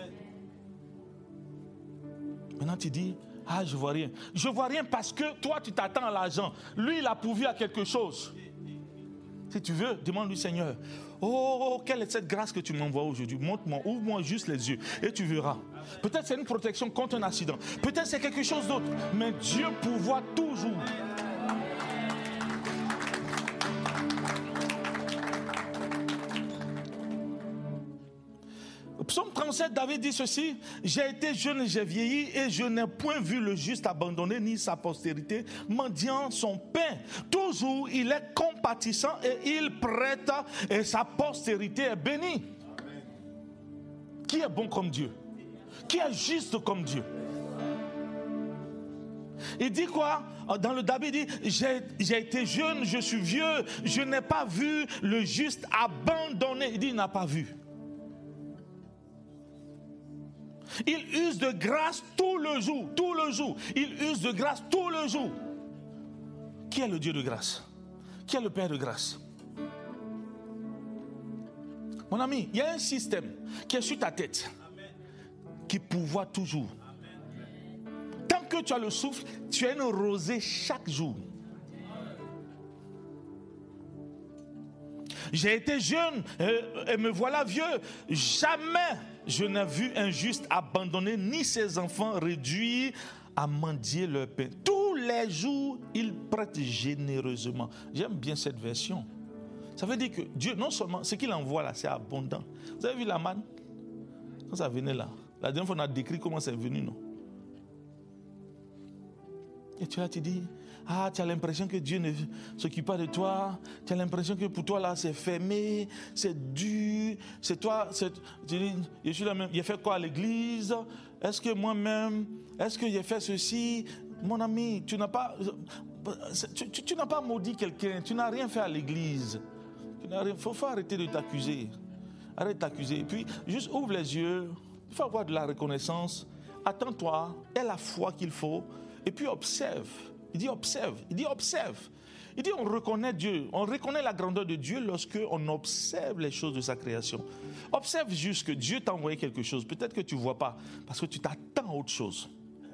Maintenant tu dis, je vois rien. Je vois rien parce que toi tu t'attends à l'argent. Lui il a pourvu à quelque chose. Si tu veux, demande-lui, Seigneur, quelle est cette grâce que tu m'envoies aujourd'hui? Montre-moi, ouvre-moi juste les yeux et tu verras. Peut-être c'est une protection contre un accident. Peut-être c'est quelque chose d'autre. Mais Dieu pourvoit toujours. Psaume 37, David dit ceci, j'ai été jeune et j'ai vieilli et je n'ai point vu le juste abandonné ni sa postérité mendiant son pain. Toujours il est compatissant et il prête et sa postérité est bénie. Amen. Qui est bon comme Dieu? Qui est juste comme Dieu? Il dit quoi? Dans le David, il dit, j'ai été jeune, je suis vieux, je n'ai pas vu le juste abandonné. Il dit, il n'a pas vu. Il use de grâce tout le jour. Il use de grâce tout le jour. Qui est le Dieu de grâce? Qui est le Père de grâce? Mon ami, il y a un système qui est sur ta tête, qui pourvoit toujours. Tant que tu as le souffle, tu as une rosée chaque jour. J'ai été jeune et me voilà vieux. Jamais je n'ai vu un juste abandonner ni ses enfants réduits à mendier leur pain. Tous les jours, il prête généreusement. J'aime bien cette version. Ça veut dire que Dieu, non seulement ce qu'il envoie là, c'est abondant. Vous avez vu la manne? Quand ça venait là, la dernière fois on a décrit comment c'est venu, non? Et tu dis, tu as l'impression que Dieu ne s'occupe pas de toi. Tu as l'impression que pour toi là, c'est fermé, c'est dur. C'est toi, tu dis, je suis là même. J'ai fait quoi à l'église? Est-ce que moi-même, est-ce que j'ai fait ceci? Mon ami, tu n'as pas maudit quelqu'un. Tu n'as rien fait à l'église. Il faut arrêter de t'accuser. Arrête de t'accuser. Et puis, juste ouvre les yeux. Il faut avoir de la reconnaissance. Attends-toi. Aie la foi qu'il faut. Et puis observe. Il dit observe. Il dit observe. Il dit on reconnaît Dieu. On reconnaît la grandeur de Dieu lorsque on observe les choses de sa création. Observe juste que Dieu t'a envoyé quelque chose. Peut-être que tu ne vois pas parce que tu t'attends à autre chose.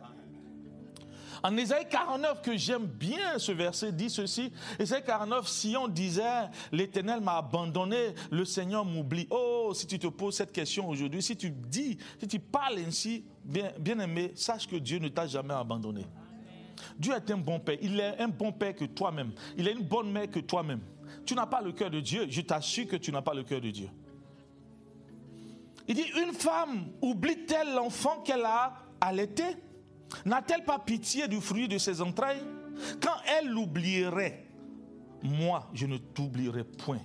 En Ésaïe 49, que j'aime bien ce verset, dit ceci. Ésaïe 49, si on disait, l'Éternel m'a abandonné, le Seigneur m'oublie. Oh, si tu te poses cette question aujourd'hui, si tu parles ainsi, bien aimé, sache que Dieu ne t'a jamais abandonné. Dieu est un bon père. Il est un bon père que toi-même. Il est une bonne mère que toi-même. Tu n'as pas le cœur de Dieu. Je t'assure que tu n'as pas le cœur de Dieu. Il dit, une femme oublie-t-elle l'enfant qu'elle a allaité? N'a-t-elle pas pitié du fruit de ses entrailles? Quand elle l'oublierait, moi, je ne t'oublierai point.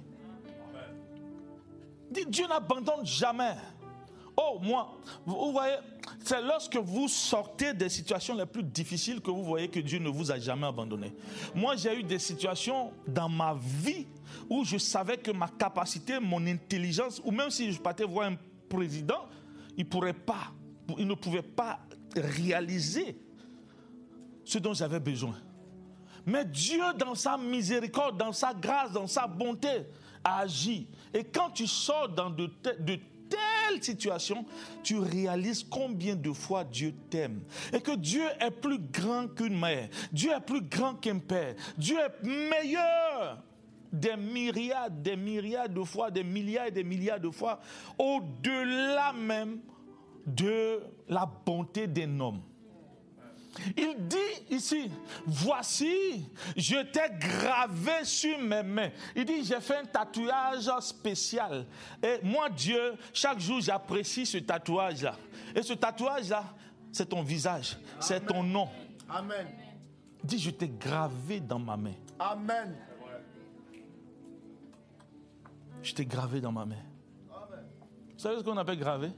Dit, Dieu n'abandonne jamais. Oh, moi, vous voyez, c'est lorsque vous sortez des situations les plus difficiles que vous voyez que Dieu ne vous a jamais abandonné. Moi, j'ai eu des situations dans ma vie où je savais que ma capacité, mon intelligence, ou même si je partais voir un président, il ne pouvait pas réaliser ce dont j'avais besoin. Mais Dieu, dans sa miséricorde, dans sa grâce, dans sa bonté, a agi. Et quand tu sors dans de telles situations, tu réalises combien de fois Dieu t'aime. Et que Dieu est plus grand qu'une mère. Dieu est plus grand qu'un père. Dieu est meilleur des myriades de fois, des milliards et des milliards de fois, au-delà même de la bonté d'un homme. Il dit ici, voici, je t'ai gravé sur mes mains. Il dit, j'ai fait un tatouage spécial. Et moi, Dieu, chaque jour, j'apprécie ce tatouage-là. Et ce tatouage-là, c'est ton visage, c'est ton nom. Amen. Il dit, je t'ai gravé dans ma main. Amen. Je t'ai gravé dans ma main. Amen. Vous savez ce qu'on appelle gravé?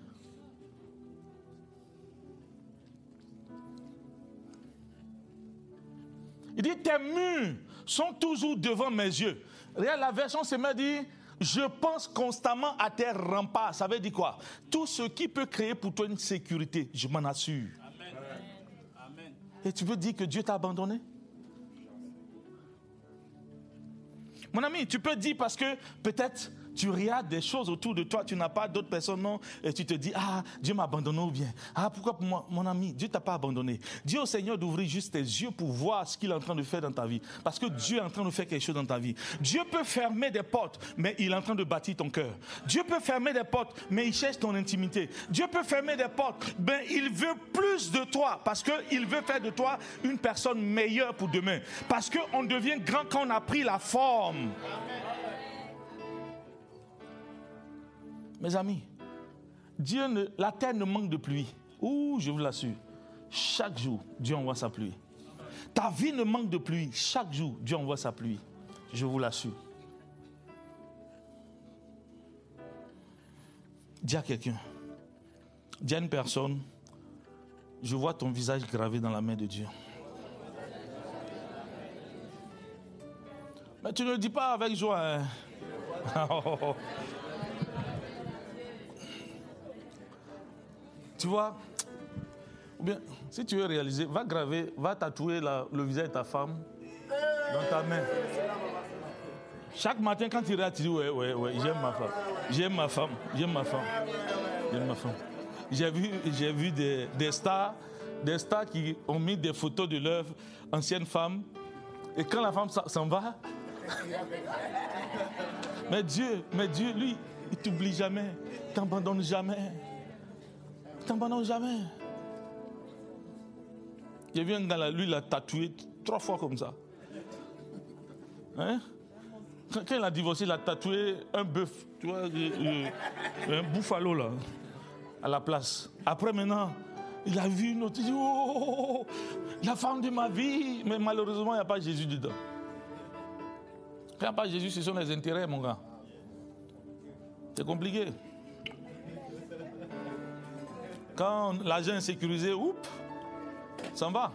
Il dit, tes murs sont toujours devant mes yeux. Regarde, la version Semeur dit, je pense constamment à tes remparts. Ça veut dire quoi? Tout ce qui peut créer pour toi une sécurité, je m'en assure. Amen. Amen. Et tu veux dire que Dieu t'a abandonné? Mon ami, tu peux dire parce que peut-être tu regardes des choses autour de toi, tu n'as pas d'autres personnes, non, et tu te dis, Dieu m'a abandonné ou bien, pourquoi pour moi, mon ami, Dieu ne t'a pas abandonné. Dis au Seigneur d'ouvrir juste tes yeux pour voir ce qu'il est en train de faire dans ta vie. Parce que Dieu est en train de faire quelque chose dans ta vie. Dieu peut fermer des portes, mais il est en train de bâtir ton cœur. Dieu peut fermer des portes, mais il cherche ton intimité. Dieu peut fermer des portes, mais il veut plus de toi, parce qu'il veut faire de toi une personne meilleure pour demain. Parce qu'on devient grand quand on a pris la forme. Mes amis, la terre ne manque de pluie. Ouh, je vous l'assure. Chaque jour, Dieu envoie sa pluie. Ta vie ne manque de pluie. Chaque jour, Dieu envoie sa pluie. Je vous l'assure. Dis à quelqu'un, dis à une personne, je vois ton visage gravé dans la main de Dieu. Mais tu ne le dis pas avec joie. Hein? Tu vois, ou bien, si tu veux réaliser, va tatouer le visage de ta femme dans ta main. Chaque matin, quand il regarde, il dit ouais, j'aime ma femme. J'aime ma femme. J'aime ma femme. J'aime ma femme. J'ai vu des stars qui ont mis des photos de leurs anciennes femmes. Et quand la femme s'en va, mais Dieu, lui, il t'oublie jamais. Il t'abandonne jamais. Il t'abandonne jamais. J'ai vu un gars là, lui, il a tatoué 3 fois comme ça. Hein? Quand il a divorcé, il a tatoué un bœuf, tu vois, un bouffalo là, à la place. Après maintenant, il a vu une autre, il dit, oh, la femme de ma vie. Mais malheureusement, il n'y a pas Jésus dedans. Quand il n'y a pas Jésus, ce sont les intérêts, mon gars. C'est compliqué. Quand l'argent est sécurisé, oups, ça va.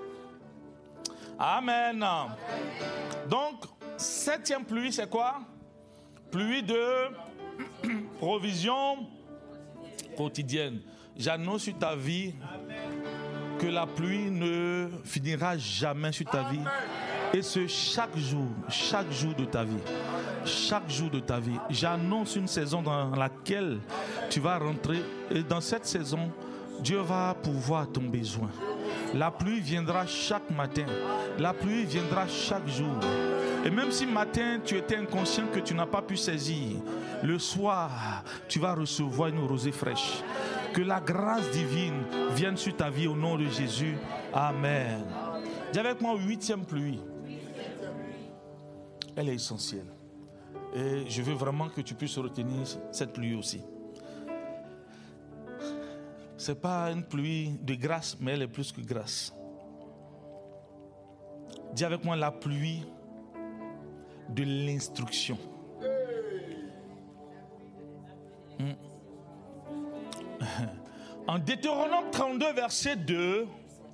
Amen. Donc, 7e pluie, c'est quoi? Pluie de provision quotidienne. J'annonce sur ta vie que la pluie ne finira jamais sur ta vie. Et ce chaque jour de ta vie. Chaque jour de ta vie. J'annonce une saison dans laquelle tu vas rentrer. Et dans cette saison, Dieu va pourvoir ton besoin. La pluie viendra chaque matin. La pluie viendra chaque jour. Et même si matin, tu étais inconscient que tu n'as pas pu saisir, le soir, tu vas recevoir une rosée fraîche. Que la grâce divine vienne sur ta vie au nom de Jésus. Amen. Dis avec moi 8e pluie. Elle est essentielle. Et je veux vraiment que tu puisses retenir cette pluie aussi. Ce n'est pas une pluie de grâce, mais elle est plus que grâce. Dis avec moi la pluie de l'instruction. En Deutéronome 32, verset 2,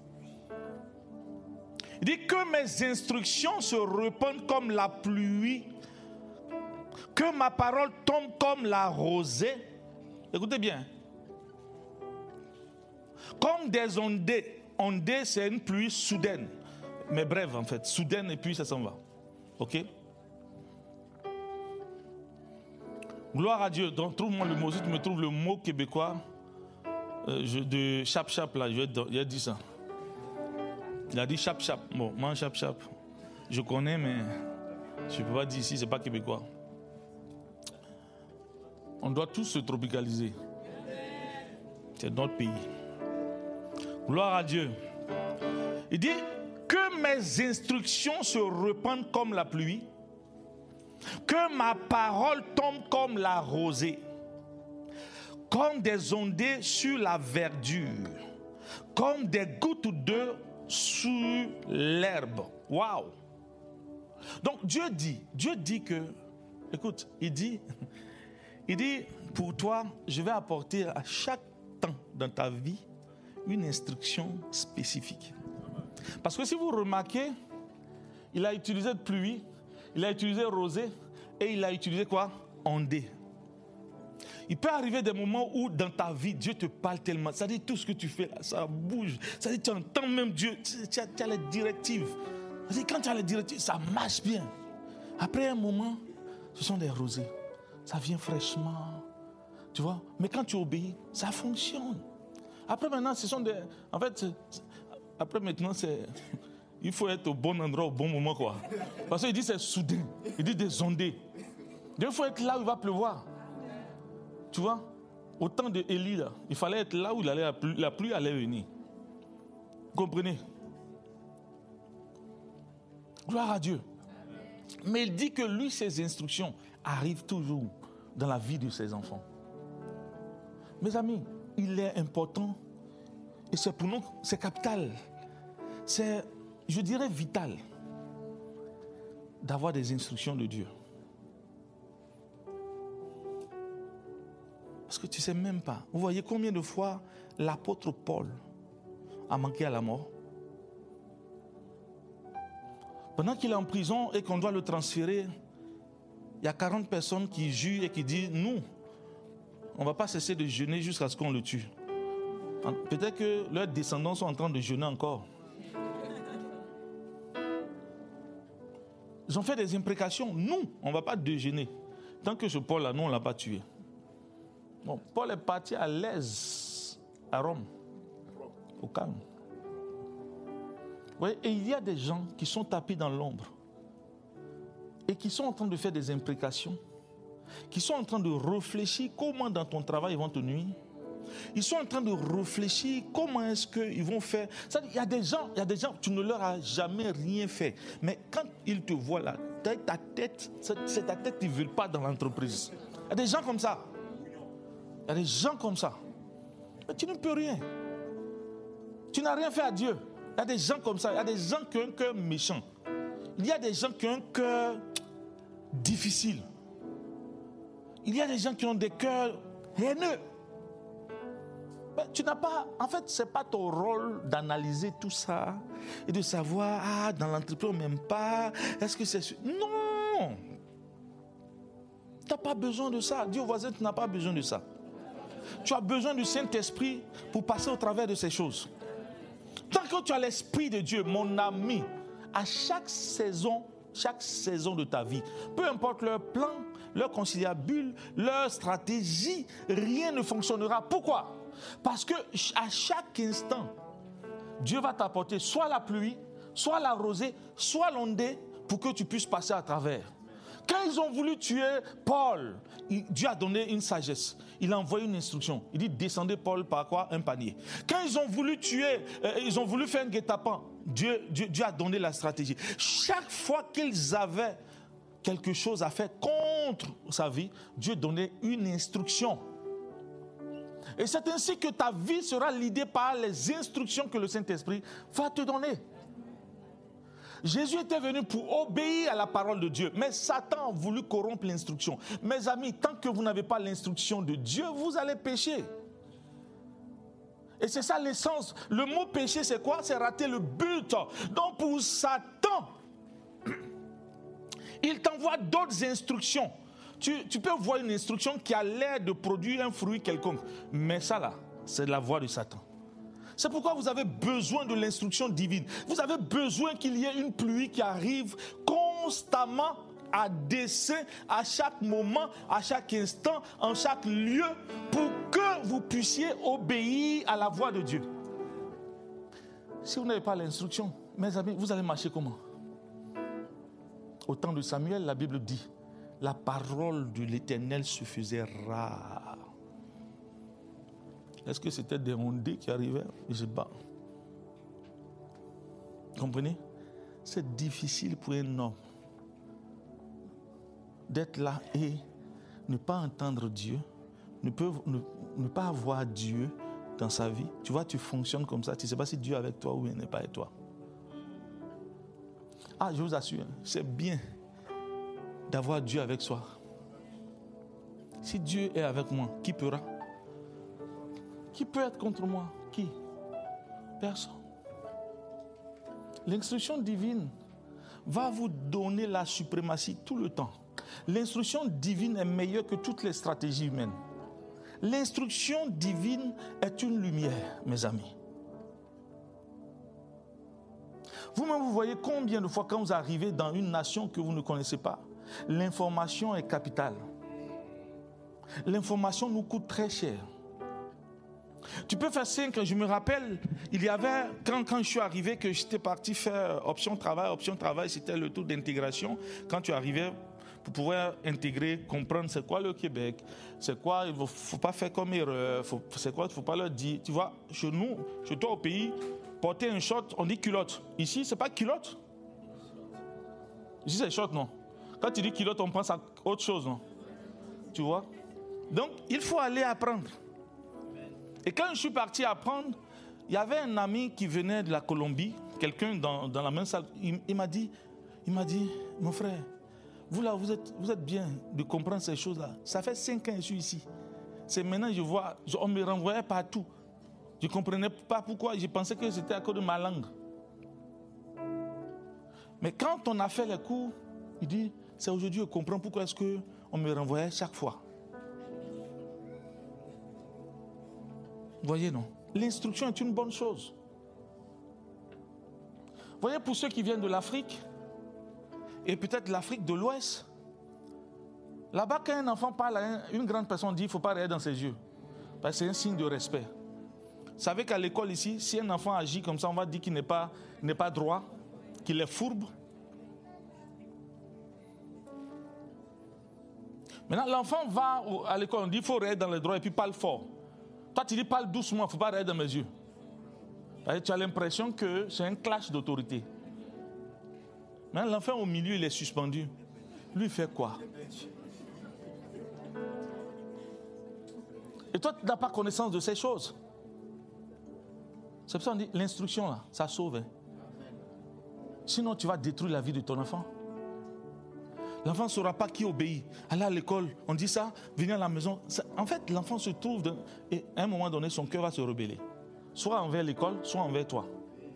il dit que mes instructions se répandent comme la pluie, que ma parole tombe comme la rosée. Écoutez bien. Comme des ondées. Ondée, c'est une pluie soudaine. Mais brève en fait. Soudaine et puis ça s'en va. Ok? Gloire à Dieu. Donc trouve-moi le mot. Si tu me trouves le mot québécois de chap-chap là, il a dit ça. Il a dit chap-chap. Bon, moi chap-chap. Je connais, mais je ne peux pas dire ici, c'est pas québécois. On doit tous se tropicaliser. C'est notre pays. Gloire à Dieu. Il dit que mes instructions se répandent comme la pluie, que ma parole tombe comme la rosée, comme des ondées sur la verdure, comme des gouttes d'eau sur l'herbe. Waouh! Donc Dieu dit que, écoute, il dit, pour toi, je vais apporter à chaque temps dans ta vie une instruction spécifique. Parce que si vous remarquez, il a utilisé pluie, il a utilisé rosée et il a utilisé quoi? Ondée. Il peut arriver des moments où dans ta vie, Dieu te parle tellement. Ça dit tout ce que tu fais là, ça bouge. Ça dit tu entends même Dieu, tu as les directives. Ça dit quand tu as les directives, ça marche bien. Après un moment, ce sont des rosées. Ça vient fraîchement. Tu vois? Mais quand tu obéis, ça fonctionne. Après maintenant, ce sont des... En fait, après maintenant, c'est... Il faut être au bon endroit, au bon moment, quoi. Parce qu'il dit c'est soudain. Il dit des ondées. Il faut être là où il va pleuvoir. Tu vois? Au temps de Élie, là, il fallait être là où il allait, la pluie allait venir. Vous comprenez? Gloire à Dieu. Mais il dit que lui, ses instructions arrivent toujours dans la vie de ses enfants. Mes amis, il est important, et c'est pour nous, c'est capital, c'est, je dirais, vital, d'avoir des instructions de Dieu. Parce que tu ne sais même pas. Vous voyez combien de fois l'apôtre Paul a manqué à la mort? Pendant qu'il est en prison et qu'on doit le transférer, il y a 40 personnes qui jurent et qui disent, nous, on ne va pas cesser de jeûner jusqu'à ce qu'on le tue. Peut-être que leurs descendants sont en train de jeûner encore. Ils ont fait des imprécations. Nous, on ne va pas déjeuner. Tant que ce Paul-là, nous, on ne l'a pas tué. Bon, Paul est parti à l'aise, à Rome, au calme. Oui, et il y a des gens qui sont tapis dans l'ombre et qui sont en train de faire des imprécations, qui sont en train de réfléchir comment dans ton travail ils vont te nuire. Ils sont en train de réfléchir comment est-ce qu'ils vont faire. Il y a des gens, tu ne leur as jamais rien fait. Mais quand ils te voient là, ta tête, c'est ta tête qu'ils ne veulent pas dans l'entreprise. Il y a des gens comme ça. Il y a des gens comme ça. Mais tu ne peux rien. Tu n'as rien fait à Dieu. Il y a des gens comme ça. Il y a des gens qui ont un cœur méchant. Il y a des gens qui ont un cœur difficile. Il y a des gens qui ont des cœurs haineux. Mais tu n'as pas, en fait, ce n'est pas ton rôle d'analyser tout ça et de savoir, dans l'entreprise, on ne m'aime pas. Est-ce que c'est... Non! Tu n'as pas besoin de ça. Dis au voisin, tu n'as pas besoin de ça. Tu as besoin du Saint-Esprit pour passer au travers de ces choses. Tant que tu as l'Esprit de Dieu, mon ami, à chaque saison de ta vie, peu importe leur plan, leur conciliabule, leur stratégie, rien ne fonctionnera. Pourquoi? Parce que à chaque instant, Dieu va t'apporter soit la pluie, soit la rosée, soit l'ondée pour que tu puisses passer à travers. Quand ils ont voulu tuer Paul, Dieu a donné une sagesse. Il a envoyé une instruction. Il dit descendez Paul par quoi? Un panier. Quand ils ont voulu tuer, ils ont voulu faire un guet-apens, Dieu a donné la stratégie. Chaque fois qu'ils avaient quelque chose à faire contre sa vie, Dieu donnait une instruction. Et c'est ainsi que ta vie sera guidée par les instructions que le Saint-Esprit va te donner. Jésus était venu pour obéir à la parole de Dieu, mais Satan a voulu corrompre l'instruction. Mes amis, tant que vous n'avez pas l'instruction de Dieu, vous allez pécher. Et c'est ça l'essence. Le mot péché, c'est quoi? C'est rater le but. Donc pour Satan, il t'envoie d'autres instructions. Tu peux voir une instruction qui a l'air de produire un fruit quelconque, mais ça là, c'est la voix de Satan. C'est pourquoi vous avez besoin de l'instruction divine. Vous avez besoin qu'il y ait une pluie qui arrive constamment à dessein, à chaque moment, à chaque instant, en chaque lieu, pour que vous puissiez obéir à la voix de Dieu. Si vous n'avez pas l'instruction, mes amis, vous allez marcher comment? Au temps de Samuel, la Bible dit, la parole de l'Éternel se faisait rare. Est-ce que c'était des ondées qui arrivaient? Je ne sais pas. Comprenez? C'est difficile pour un homme d'être là et ne pas entendre Dieu, ne pas avoir Dieu dans sa vie. Tu vois, tu fonctionnes comme ça. Tu ne sais pas si Dieu est avec toi ou il n'est pas avec toi. Je vous assure, c'est bien d'avoir Dieu avec soi. Si Dieu est avec moi, qui pourra? Qui peut être contre moi? Qui? Personne. L'instruction divine va vous donner la suprématie tout le temps. L'instruction divine est meilleure que toutes les stratégies humaines. L'instruction divine est une lumière, mes amis. Vous-même, vous voyez combien de fois quand vous arrivez dans une nation que vous ne connaissez pas, l'information est capitale. L'information nous coûte très cher. Tu peux faire 5 ans. Je me rappelle, il y avait, quand je suis arrivé, que j'étais parti faire option travail, c'était le taux d'intégration. Quand tu arrivais, pour pouvoir intégrer, comprendre c'est quoi le Québec, c'est quoi, il ne faut pas faire comme erreur, c'est quoi, il ne faut pas leur dire. Tu vois, chez nous, chez toi au pays, porter un short, on dit culotte. Ici, ce n'est pas culotte. Ici, c'est short, non. Quand tu dis culotte, on pense à autre chose, non. Tu vois. Donc, il faut aller apprendre. Et quand je suis parti apprendre, il y avait un ami qui venait de la Colombie, quelqu'un dans la même salle. Il m'a dit, mon frère, vous là, vous êtes bien de comprendre ces choses-là. Ça fait 5 ans que je suis ici. C'est maintenant que je vois, on me renvoyait partout. Je ne comprenais pas pourquoi. Je pensais que c'était à cause de ma langue. Mais quand on a fait les cours, il dit, c'est aujourd'hui que je comprends pourquoi est-ce qu'on me renvoyait chaque fois. Vous voyez, non? L'instruction est une bonne chose. Vous voyez, pour ceux qui viennent de l'Afrique, et peut-être l'Afrique de l'Ouest. Là-bas, quand un enfant parle à une grande personne, dit il ne faut pas regarder dans ses yeux. Parce que c'est un signe de respect. Vous savez qu'à l'école ici, si un enfant agit comme ça, on va dire qu'il n'est pas droit, qu'il est fourbe. Maintenant, l'enfant va à l'école, on dit il faut regarder dans les droits et puis parle fort. Toi, tu dis parle doucement, il ne faut pas regarder dans mes yeux. Parce que tu as l'impression que c'est un clash d'autorité. Maintenant, l'enfant au milieu, il est suspendu. Lui, il fait quoi? Et toi, tu n'as pas connaissance de ces choses. C'est pour ça qu'on dit, l'instruction, là, ça sauve. Hein. Sinon, tu vas détruire la vie de ton enfant. L'enfant ne saura pas qui obéit. Aller à l'école, on dit ça, venir à la maison. En fait, l'enfant se trouve, et à un moment donné, son cœur va se rebeller. Soit envers l'école, soit envers toi.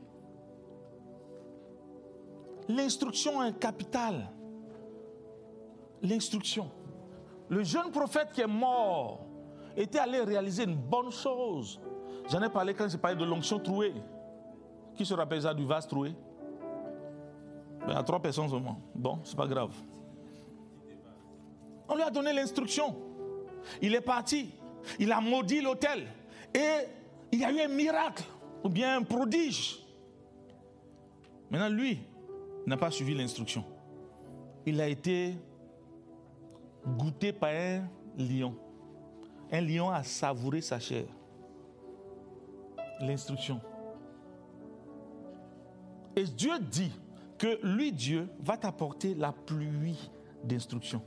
L'instruction est capitale. L'instruction. Le jeune prophète qui est mort était allé réaliser une bonne chose. J'en ai parlé quand j'ai parlé de l'onction trouée. Qui se rappelle ça du vase troué? Il y a 3 personnes seulement. Bon, c'est pas grave. On lui a donné l'instruction. Il est parti. Il a maudit l'autel. Et il y a eu un miracle. Ou bien un prodige. Maintenant, lui n'a pas suivi l'instruction. Il a été goûté par un lion. Un lion a savouré sa chair. L'instruction. Et Dieu dit que lui, Dieu, va t'apporter la pluie d'instruction.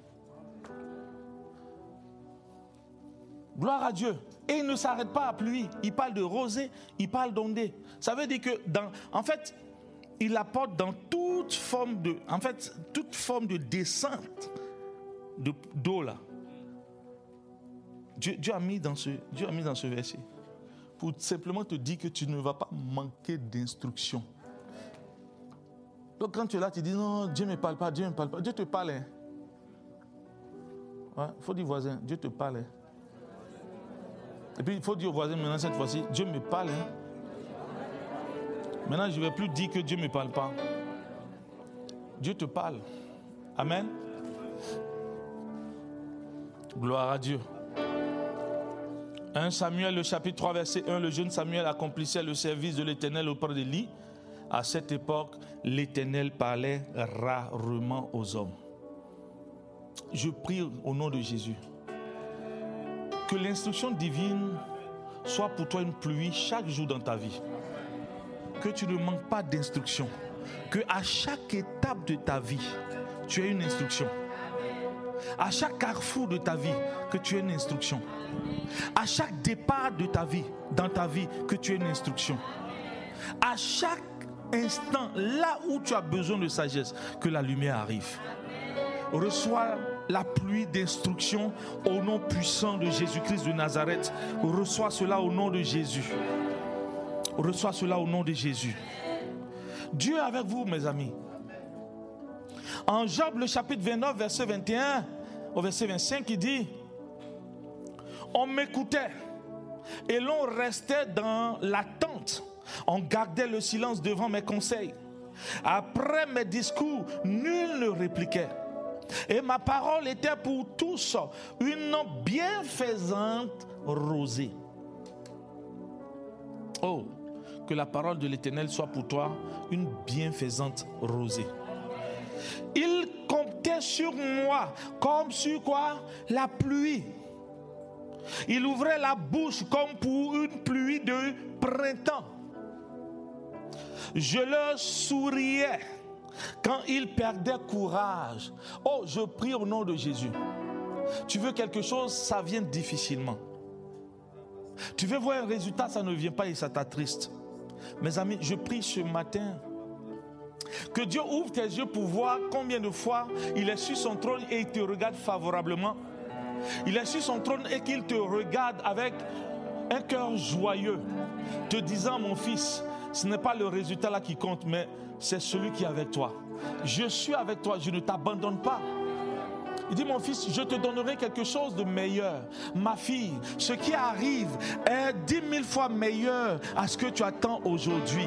Gloire à Dieu. Et il ne s'arrête pas à pluie. Il parle de rosée, il parle d'ondée. Ça veut dire que, en fait, il apporte dans toute forme de descente d'eau là. Dieu a mis dans ce verset pour simplement te dire que tu ne vas pas manquer d'instruction. Donc quand tu es là, tu dis non, Dieu ne me parle pas, Dieu ne me parle pas. Dieu te parle. Hein. Ouais, il faut dire voisin, Dieu te parle. Hein. Et puis il faut dire au voisin maintenant cette fois-ci, Dieu me parle. Hein. Maintenant je ne vais plus dire que Dieu ne me parle pas. Dieu te parle. Amen. Gloire à Dieu. 1 Samuel, le chapitre 3, verset 1, le jeune Samuel accomplissait le service de l'Éternel auprès d'Élie. À cette époque, l'Éternel parlait rarement aux hommes. Je prie au nom de Jésus que l'instruction divine soit pour toi une pluie chaque jour dans ta vie. Que tu ne manques pas d'instruction. Que à chaque étape de ta vie, tu aies une instruction. À chaque carrefour de ta vie, que tu aies une instruction. À chaque départ de ta vie, dans ta vie, que tu aies une instruction. À chaque instant, là où tu as besoin de sagesse, que la lumière arrive. Reçois la pluie d'instruction au nom puissant de Jésus-Christ de Nazareth. Reçois cela au nom de Jésus. Reçois cela au nom de Jésus. Dieu est avec vous, mes amis. En Job, le chapitre 29, verset 21 au verset 25, il dit: on m'écoutait et l'on restait dans l'attente. On gardait le silence devant mes conseils. Après mes discours, nul ne répliquait. Et ma parole était pour tous une bienfaisante rosée. Oh, que la parole de l'Éternel soit pour toi une bienfaisante rosée. Il comptait sur moi comme sur quoi? La pluie. Il ouvrait la bouche comme pour une pluie de printemps. Je leur souriais quand ils perdaient courage. Oh, je prie au nom de Jésus. Tu veux quelque chose, ça vient difficilement. Tu veux voir un résultat, ça ne vient pas et ça t'attriste. Mes amis, je prie ce matin que Dieu ouvre tes yeux pour voir combien de fois il est sur son trône et il te regarde favorablement. Il est sur son trône et qu'il te regarde avec un cœur joyeux, te disant: mon fils, ce n'est pas le résultat là qui compte, mais c'est celui qui est avec toi. Je suis avec toi, je ne t'abandonne pas. Il dit: mon fils, je te donnerai quelque chose de meilleur. Ma fille, ce qui arrive est 10 000 fois meilleur à ce que tu attends aujourd'hui.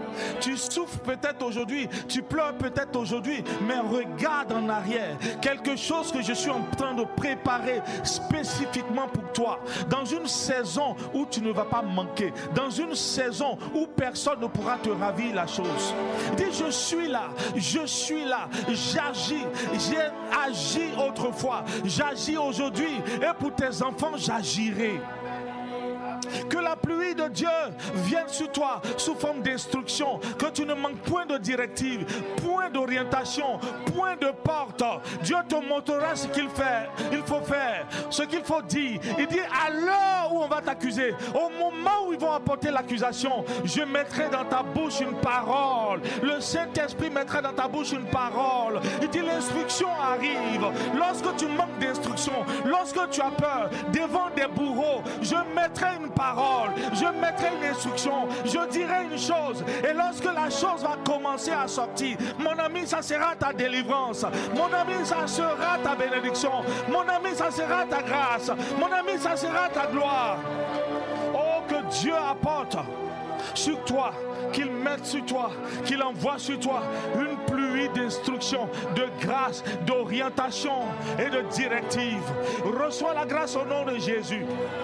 Tu souffres peut-être aujourd'hui, tu pleures peut-être aujourd'hui, mais regarde en arrière. Quelque chose que je suis en train de préparer spécifiquement pour toi. Dans une saison où tu ne vas pas manquer. Dans une saison où personne ne pourra te ravir la chose. Dis, je suis là, j'agis. J'ai agi autrefois, j'agis aujourd'hui. Et pour tes enfants, j'agirai. Que la pluie de Dieu vienne sur toi sous forme d'instruction. Que tu ne manques point de directives, point d'orientation, point de porte. Dieu te montrera ce qu'il faut faire, ce qu'il faut dire. Il dit à l'heure où on va t'accuser, au moment où ils vont apporter l'accusation, je mettrai dans ta bouche une parole. Le Saint-Esprit mettra dans ta bouche une parole. Il dit l'instruction arrive. Lorsque tu manques d'instruction, lorsque tu as peur devant des bourreaux, je mettrai une parole, je mettrai une instruction, je dirai une chose, et lorsque la chose va commencer à sortir, mon ami, ça sera ta délivrance, mon ami, ça sera ta bénédiction, mon ami, ça sera ta grâce, mon ami, ça sera ta gloire. Oh, que Dieu apporte sur toi, qu'il mette sur toi, qu'il envoie sur toi une pluie d'instruction, de grâce, d'orientation et de directive. Reçois la grâce au nom de Jésus.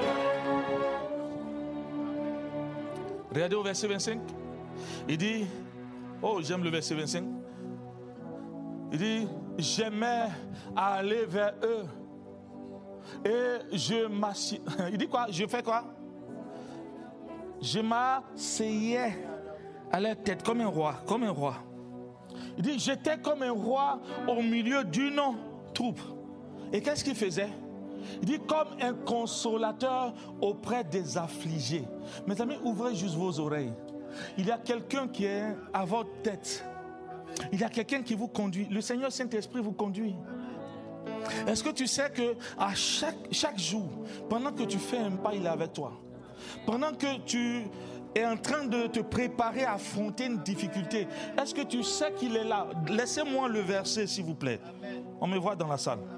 Regardez au verset 25. Il dit, oh, j'aime le verset 25. Il dit, j'aimais aller vers eux. Et je m'assieds. Il dit quoi? Je fais quoi? Je m'asseyais à leur tête comme un roi, comme un roi. Il dit, j'étais comme un roi au milieu d'une troupe. Et qu'est-ce qu'il faisait? Il dit, comme un consolateur auprès des affligés. Mes amis, ouvrez juste vos oreilles. Il y a quelqu'un qui est à votre tête. Il y a quelqu'un qui vous conduit. Le Seigneur Saint-Esprit vous conduit. Est-ce que tu sais que à chaque jour, pendant que tu fais un pas, il est avec toi. Pendant que tu es en train de te préparer à affronter une difficulté, est-ce que tu sais qu'il est là? Laissez-moi le verset, s'il vous plaît. On me voit dans la salle.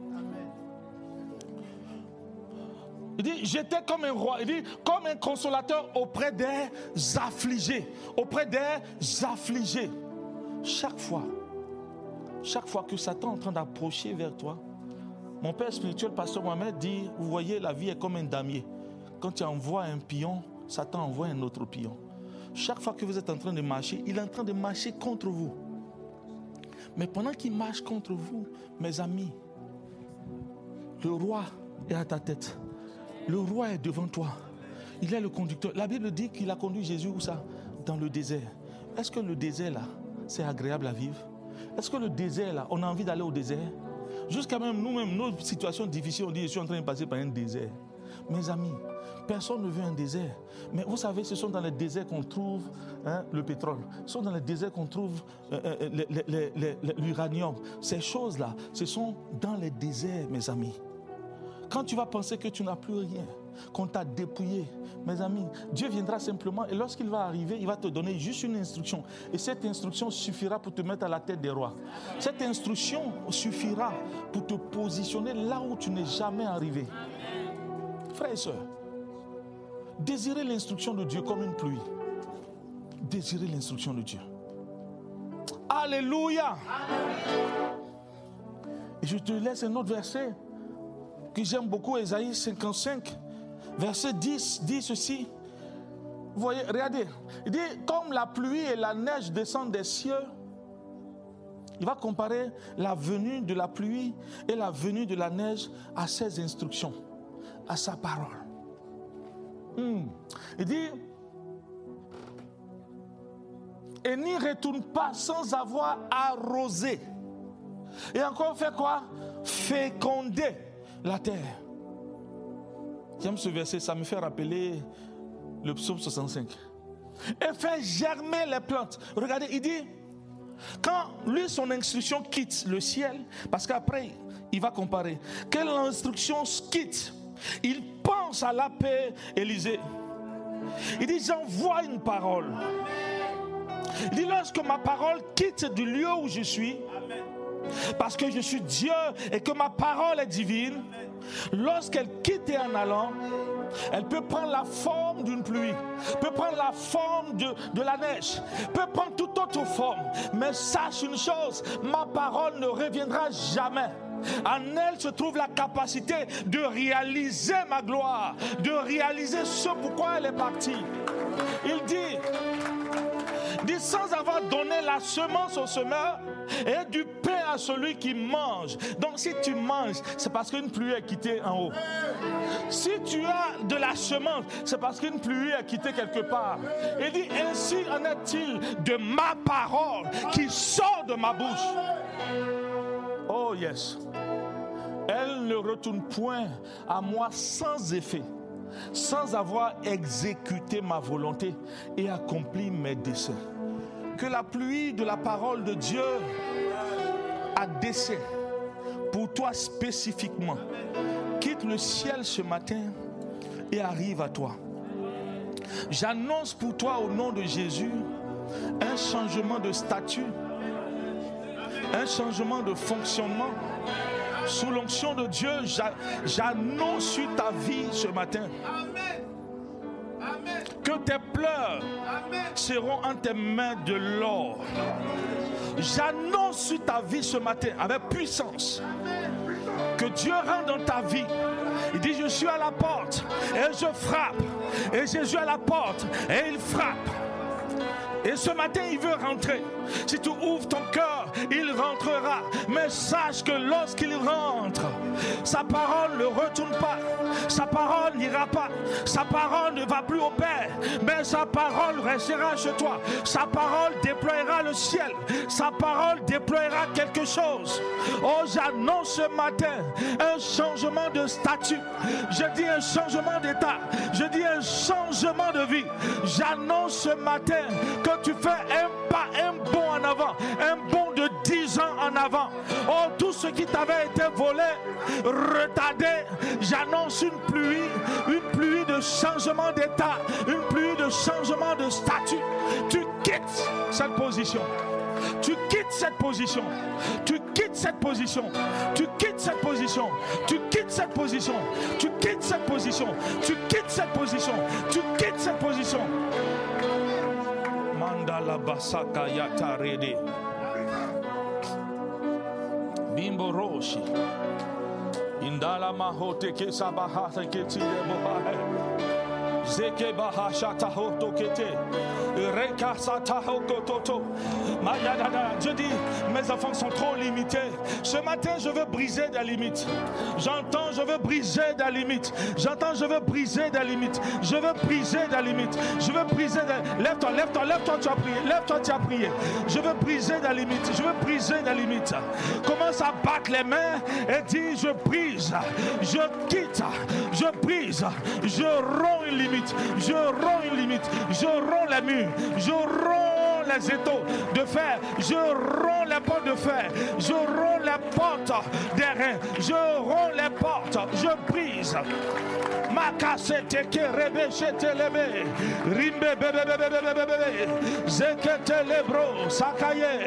Il dit, j'étais comme un roi. Il dit, comme un consolateur auprès des affligés. Auprès des affligés. Chaque fois que Satan est en train d'approcher vers toi, mon père spirituel, pasteur Mohamed, dit, vous voyez, la vie est comme un damier. Quand tu envoies un pion, Satan envoie un autre pion. Chaque fois que vous êtes en train de marcher, il est en train de marcher contre vous. Mais pendant qu'il marche contre vous, mes amis, le roi est à ta tête. Le roi est devant toi. Il est le conducteur. La Bible dit qu'il a conduit Jésus où ça? Dans le désert. Est-ce que le désert là, c'est agréable à vivre? Est-ce que le désert là, on a envie d'aller au désert? Jusqu'à même nous-mêmes, nos situations difficiles, on dit je suis en train de passer par un désert. Mes amis, personne ne veut un désert. Mais vous savez, ce sont dans les déserts qu'on trouve le pétrole. Ce sont dans les déserts qu'on trouve l'uranium. Ces choses-là, ce sont dans les déserts, mes amis. Quand tu vas penser que tu n'as plus rien, qu'on t'a dépouillé, mes amis, Dieu viendra simplement et lorsqu'il va arriver, il va te donner juste une instruction. Et cette instruction suffira pour te mettre à la tête des rois. Cette instruction suffira pour te positionner là où tu n'es jamais arrivé. Frères et sœurs, désirez l'instruction de Dieu comme une pluie. Désirez l'instruction de Dieu. Alléluia. Et je te laisse un autre verset que j'aime beaucoup, Ésaïe 55, verset 10, dit ceci. Vous voyez, regardez, il dit, comme la pluie et la neige descendent des cieux, il va comparer la venue de la pluie et la venue de la neige à ses instructions, à sa parole. Il dit, et n'y retourne pas sans avoir arrosé. Et encore fait quoi? Féconder la terre. J'aime ce verset, ça me fait rappeler le psaume 65. Et fait germer les plantes. Regardez, il dit, quand lui, son instruction quitte le ciel, parce qu'après, il va comparer, que l'instruction quitte, il pense à la paix Élysée. Il dit, j'envoie une parole. Il dit, lorsque ma parole quitte du lieu où je suis, parce que je suis Dieu et que ma parole est divine, lorsqu'elle quitte et en allant, elle peut prendre la forme d'une pluie, peut prendre la forme de la neige, peut prendre toute autre forme. Mais sache une chose, ma parole ne reviendra jamais. En elle se trouve la capacité de réaliser ma gloire, de réaliser ce pourquoi elle est partie. Il dit sans avoir donné la semence au semeur et du pain à celui qui mange. Donc si tu manges, c'est parce qu'une pluie est quittée en haut. Si tu as de la semence, c'est parce qu'une pluie est quittée quelque part. Il dit, ainsi en est-il de ma parole qui sort de ma bouche. Oh yes. Elle ne retourne point à moi sans effet, sans avoir exécuté ma volonté et accompli mes desseins. Que la pluie de la parole de Dieu à dessein pour toi spécifiquement quitte le ciel ce matin et arrive à toi. J'annonce pour toi au nom de Jésus un changement de statut, un changement de fonctionnement. Sous l'onction de Dieu, j'annonce sur ta vie ce matin. Que tes pleurs seront en tes mains de l'or. J'annonce sur ta vie ce matin avec puissance que Dieu rentre dans ta vie. Il dit, je suis à la porte et je frappe. Et Jésus est à la porte et il frappe. Et ce matin, il veut rentrer. Si tu ouvres ton cœur, il rentrera. Mais sache que lorsqu'il rentre, sa parole ne retourne pas. Sa parole n'ira pas. Sa parole ne va plus au Père. Mais sa parole restera chez toi. Sa parole déploiera le ciel. Sa parole déploiera quelque chose. Oh, j'annonce ce matin un changement de statut. Je dis un changement d'état. Je dis un changement de vie. J'annonce ce matin que tu fais un pas, un bond en avant, un bond de 10 ans en avant. Oh, tout ce qui t'avait été volé, retardé, j'annonce une pluie de changement d'état, une pluie de changement de statut. Tu quittes cette position. Tu quittes cette position. Tu quittes cette position. Tu quittes cette position. Tu quittes cette position. Tu quittes cette position. Tu quittes cette position. Tu quittes cette position. Mandala basaka yatarede. Bimbo roshi. Indala mahote ke sabahata ke tire bohae. Zeke bahasha tahoto kete. Reka satahoto toto. Je dis, mes enfants sont trop limités. Ce matin, je veux briser des limites. J'entends, je veux briser des limites. J'entends, je veux briser des limites. Je veux briser des limites. Je veux briser des... Lève-toi, lève-toi, lève-toi, tu as prié. Lève-toi, tu as prié. Je veux briser des limites. Je veux briser des limites. Commence à battre les mains et dis, je brise, je quitte, je brise, je romps une limite. Je romps une limite. Je romps les murs. Je romps les étaux de fer. Je romps les portes de fer. Je romps les portes des reins. Je romps les portes. Je brise. Makasete kerebe shetelebe. Rimbe bebe. Zekete lebro. Sakaye.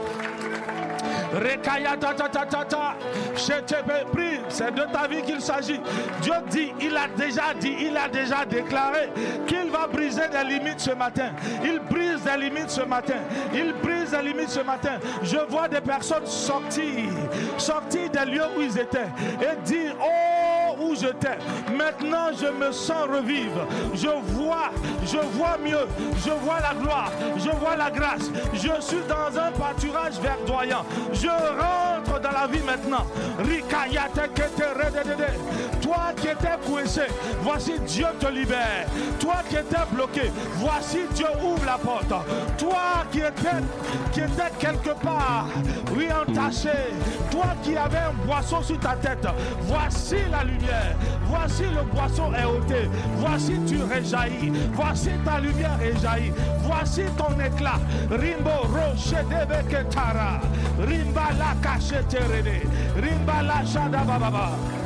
Rekaya ta ta ta ta ta. Prie, c'est de ta vie qu'il s'agit. Dieu dit, il a déjà déclaré qu'il va briser des limites ce matin. Il brise des limites ce matin. Il brise des limites ce matin. Je vois des personnes sortir des lieux où ils étaient et dire, oh, où j'étais. Maintenant, je me sens revivre. Je vois mieux. Je vois la gloire. Je vois la grâce. Je suis dans un pâturage verdoyant. Je rentre dans la vie maintenant. Toi qui étais coincé, voici Dieu te libère. Toi qui étais bloqué, voici Dieu ouvre la porte. Toi qui étais quelque part, oui, entaché. Toi qui avais un boisseau sur ta tête, voici la lumière. Voici le boisseau est ôté. Voici tu réjaillis. Voici ta lumière réjaillit. Voici ton éclat. Rimbo roche debeketara. Rimba la cacheterede. Rimba la shadababa.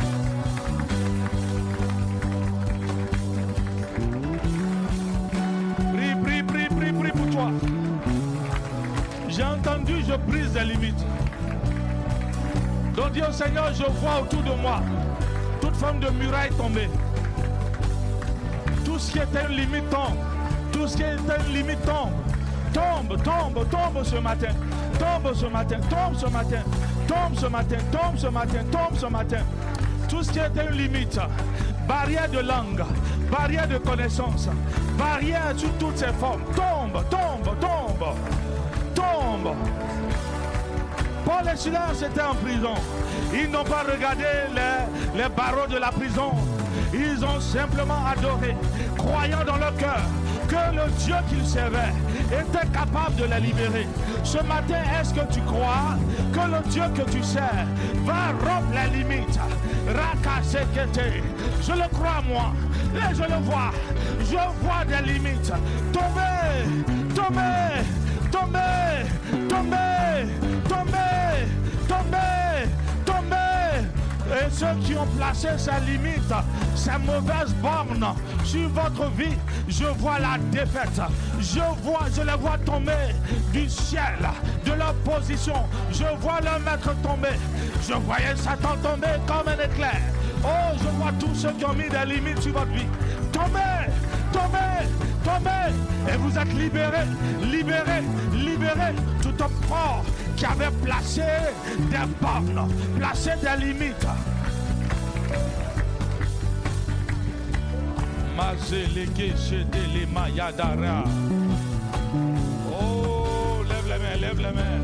Prie pour toi. J'ai entendu, je brise les limites. Donc dis au Seigneur, je vois autour de moi toute forme de muraille tombée. Tout ce qui était une limite tombe. Tout ce qui était une limite tombe. Tombe, tombe, tombe ce matin. Tombe ce matin, tombe ce matin. Tombe ce matin, tombe ce matin, tombe ce matin. Tout ce qui était une limite. Barrière de langue, barrière de connaissance, barrière sous toutes ses formes. Tombe, tombe, tombe, tombe. Paul et Silas étaient en prison. Ils n'ont pas regardé les barreaux de la prison. Ils ont simplement adoré, croyant dans leur cœur que le Dieu qu'ils servaient était capable de les libérer. Ce matin, est-ce que tu crois que le Dieu que tu sers va rompre les limites? Rakasekete. Je le crois moi, et je le vois. Je vois des limites tomber, tomber, tomber, tomber, tomber, tomber, tomber. Et ceux qui ont placé ces limites, ces mauvaises bornes sur votre vie, je vois la défaite. Je les vois tomber du ciel, de leur position. Je vois leur maître tomber. Je voyais Satan tomber comme un éclair. Oh, je vois tous ceux qui ont mis des limites sur votre vie. Tombez, tombez, tombez. Et vous êtes libérés, libérés, libérés. Tout homme fort qui avait placé des bornes, placé des limites. Oh, lève les mains, lève les mains.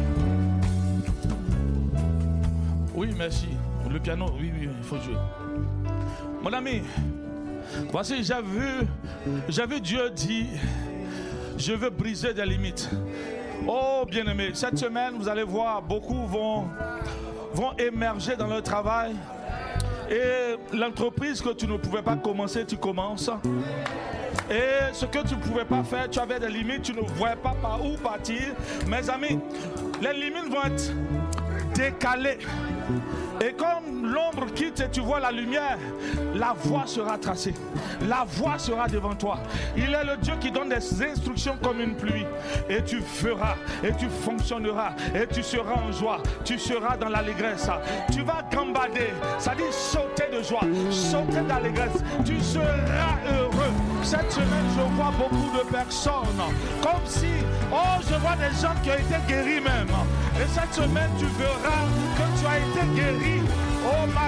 Oui, merci. Le piano, oui, il faut jouer. Mon ami, voici, j'ai vu Dieu dire, je veux briser des limites. Oh, bien-aimé, cette semaine, vous allez voir, beaucoup vont émerger dans leur travail. Et l'entreprise que tu ne pouvais pas commencer, tu commences. Et ce que tu ne pouvais pas faire, tu avais des limites, tu ne voyais pas par où partir. Mes amis, les limites vont être décalées. Et comme l'ombre quitte et tu vois la lumière, la voie sera tracée. La voie sera devant toi. Il est le Dieu qui donne des instructions comme une pluie. Et tu feras, et tu fonctionneras, et tu seras en joie. Tu seras dans l'allégresse. Tu vas gambader, ça dit sauter de joie, sauter d'allégresse. Tu seras heureux. Cette semaine, je vois beaucoup de personnes comme si, oh, je vois des gens qui ont été guéris même. Et cette semaine, tu verras que tu as été guéri. Oh, ma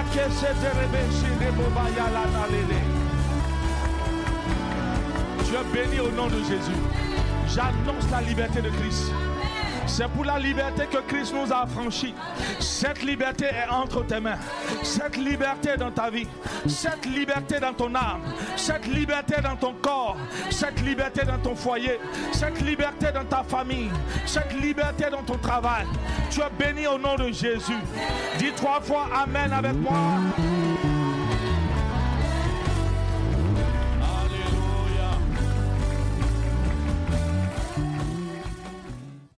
tu es béni au nom de Jésus. J'annonce la liberté de Christ. C'est pour la liberté que Christ nous a affranchis. Cette liberté est entre tes mains. Cette liberté est dans ta vie. Cette liberté dans ton âme. Cette liberté dans ton corps. Cette liberté dans ton foyer. Cette liberté dans ta famille. Cette liberté dans ton travail. Tu es béni au nom de Jésus. Dis 3 fois Amen avec moi.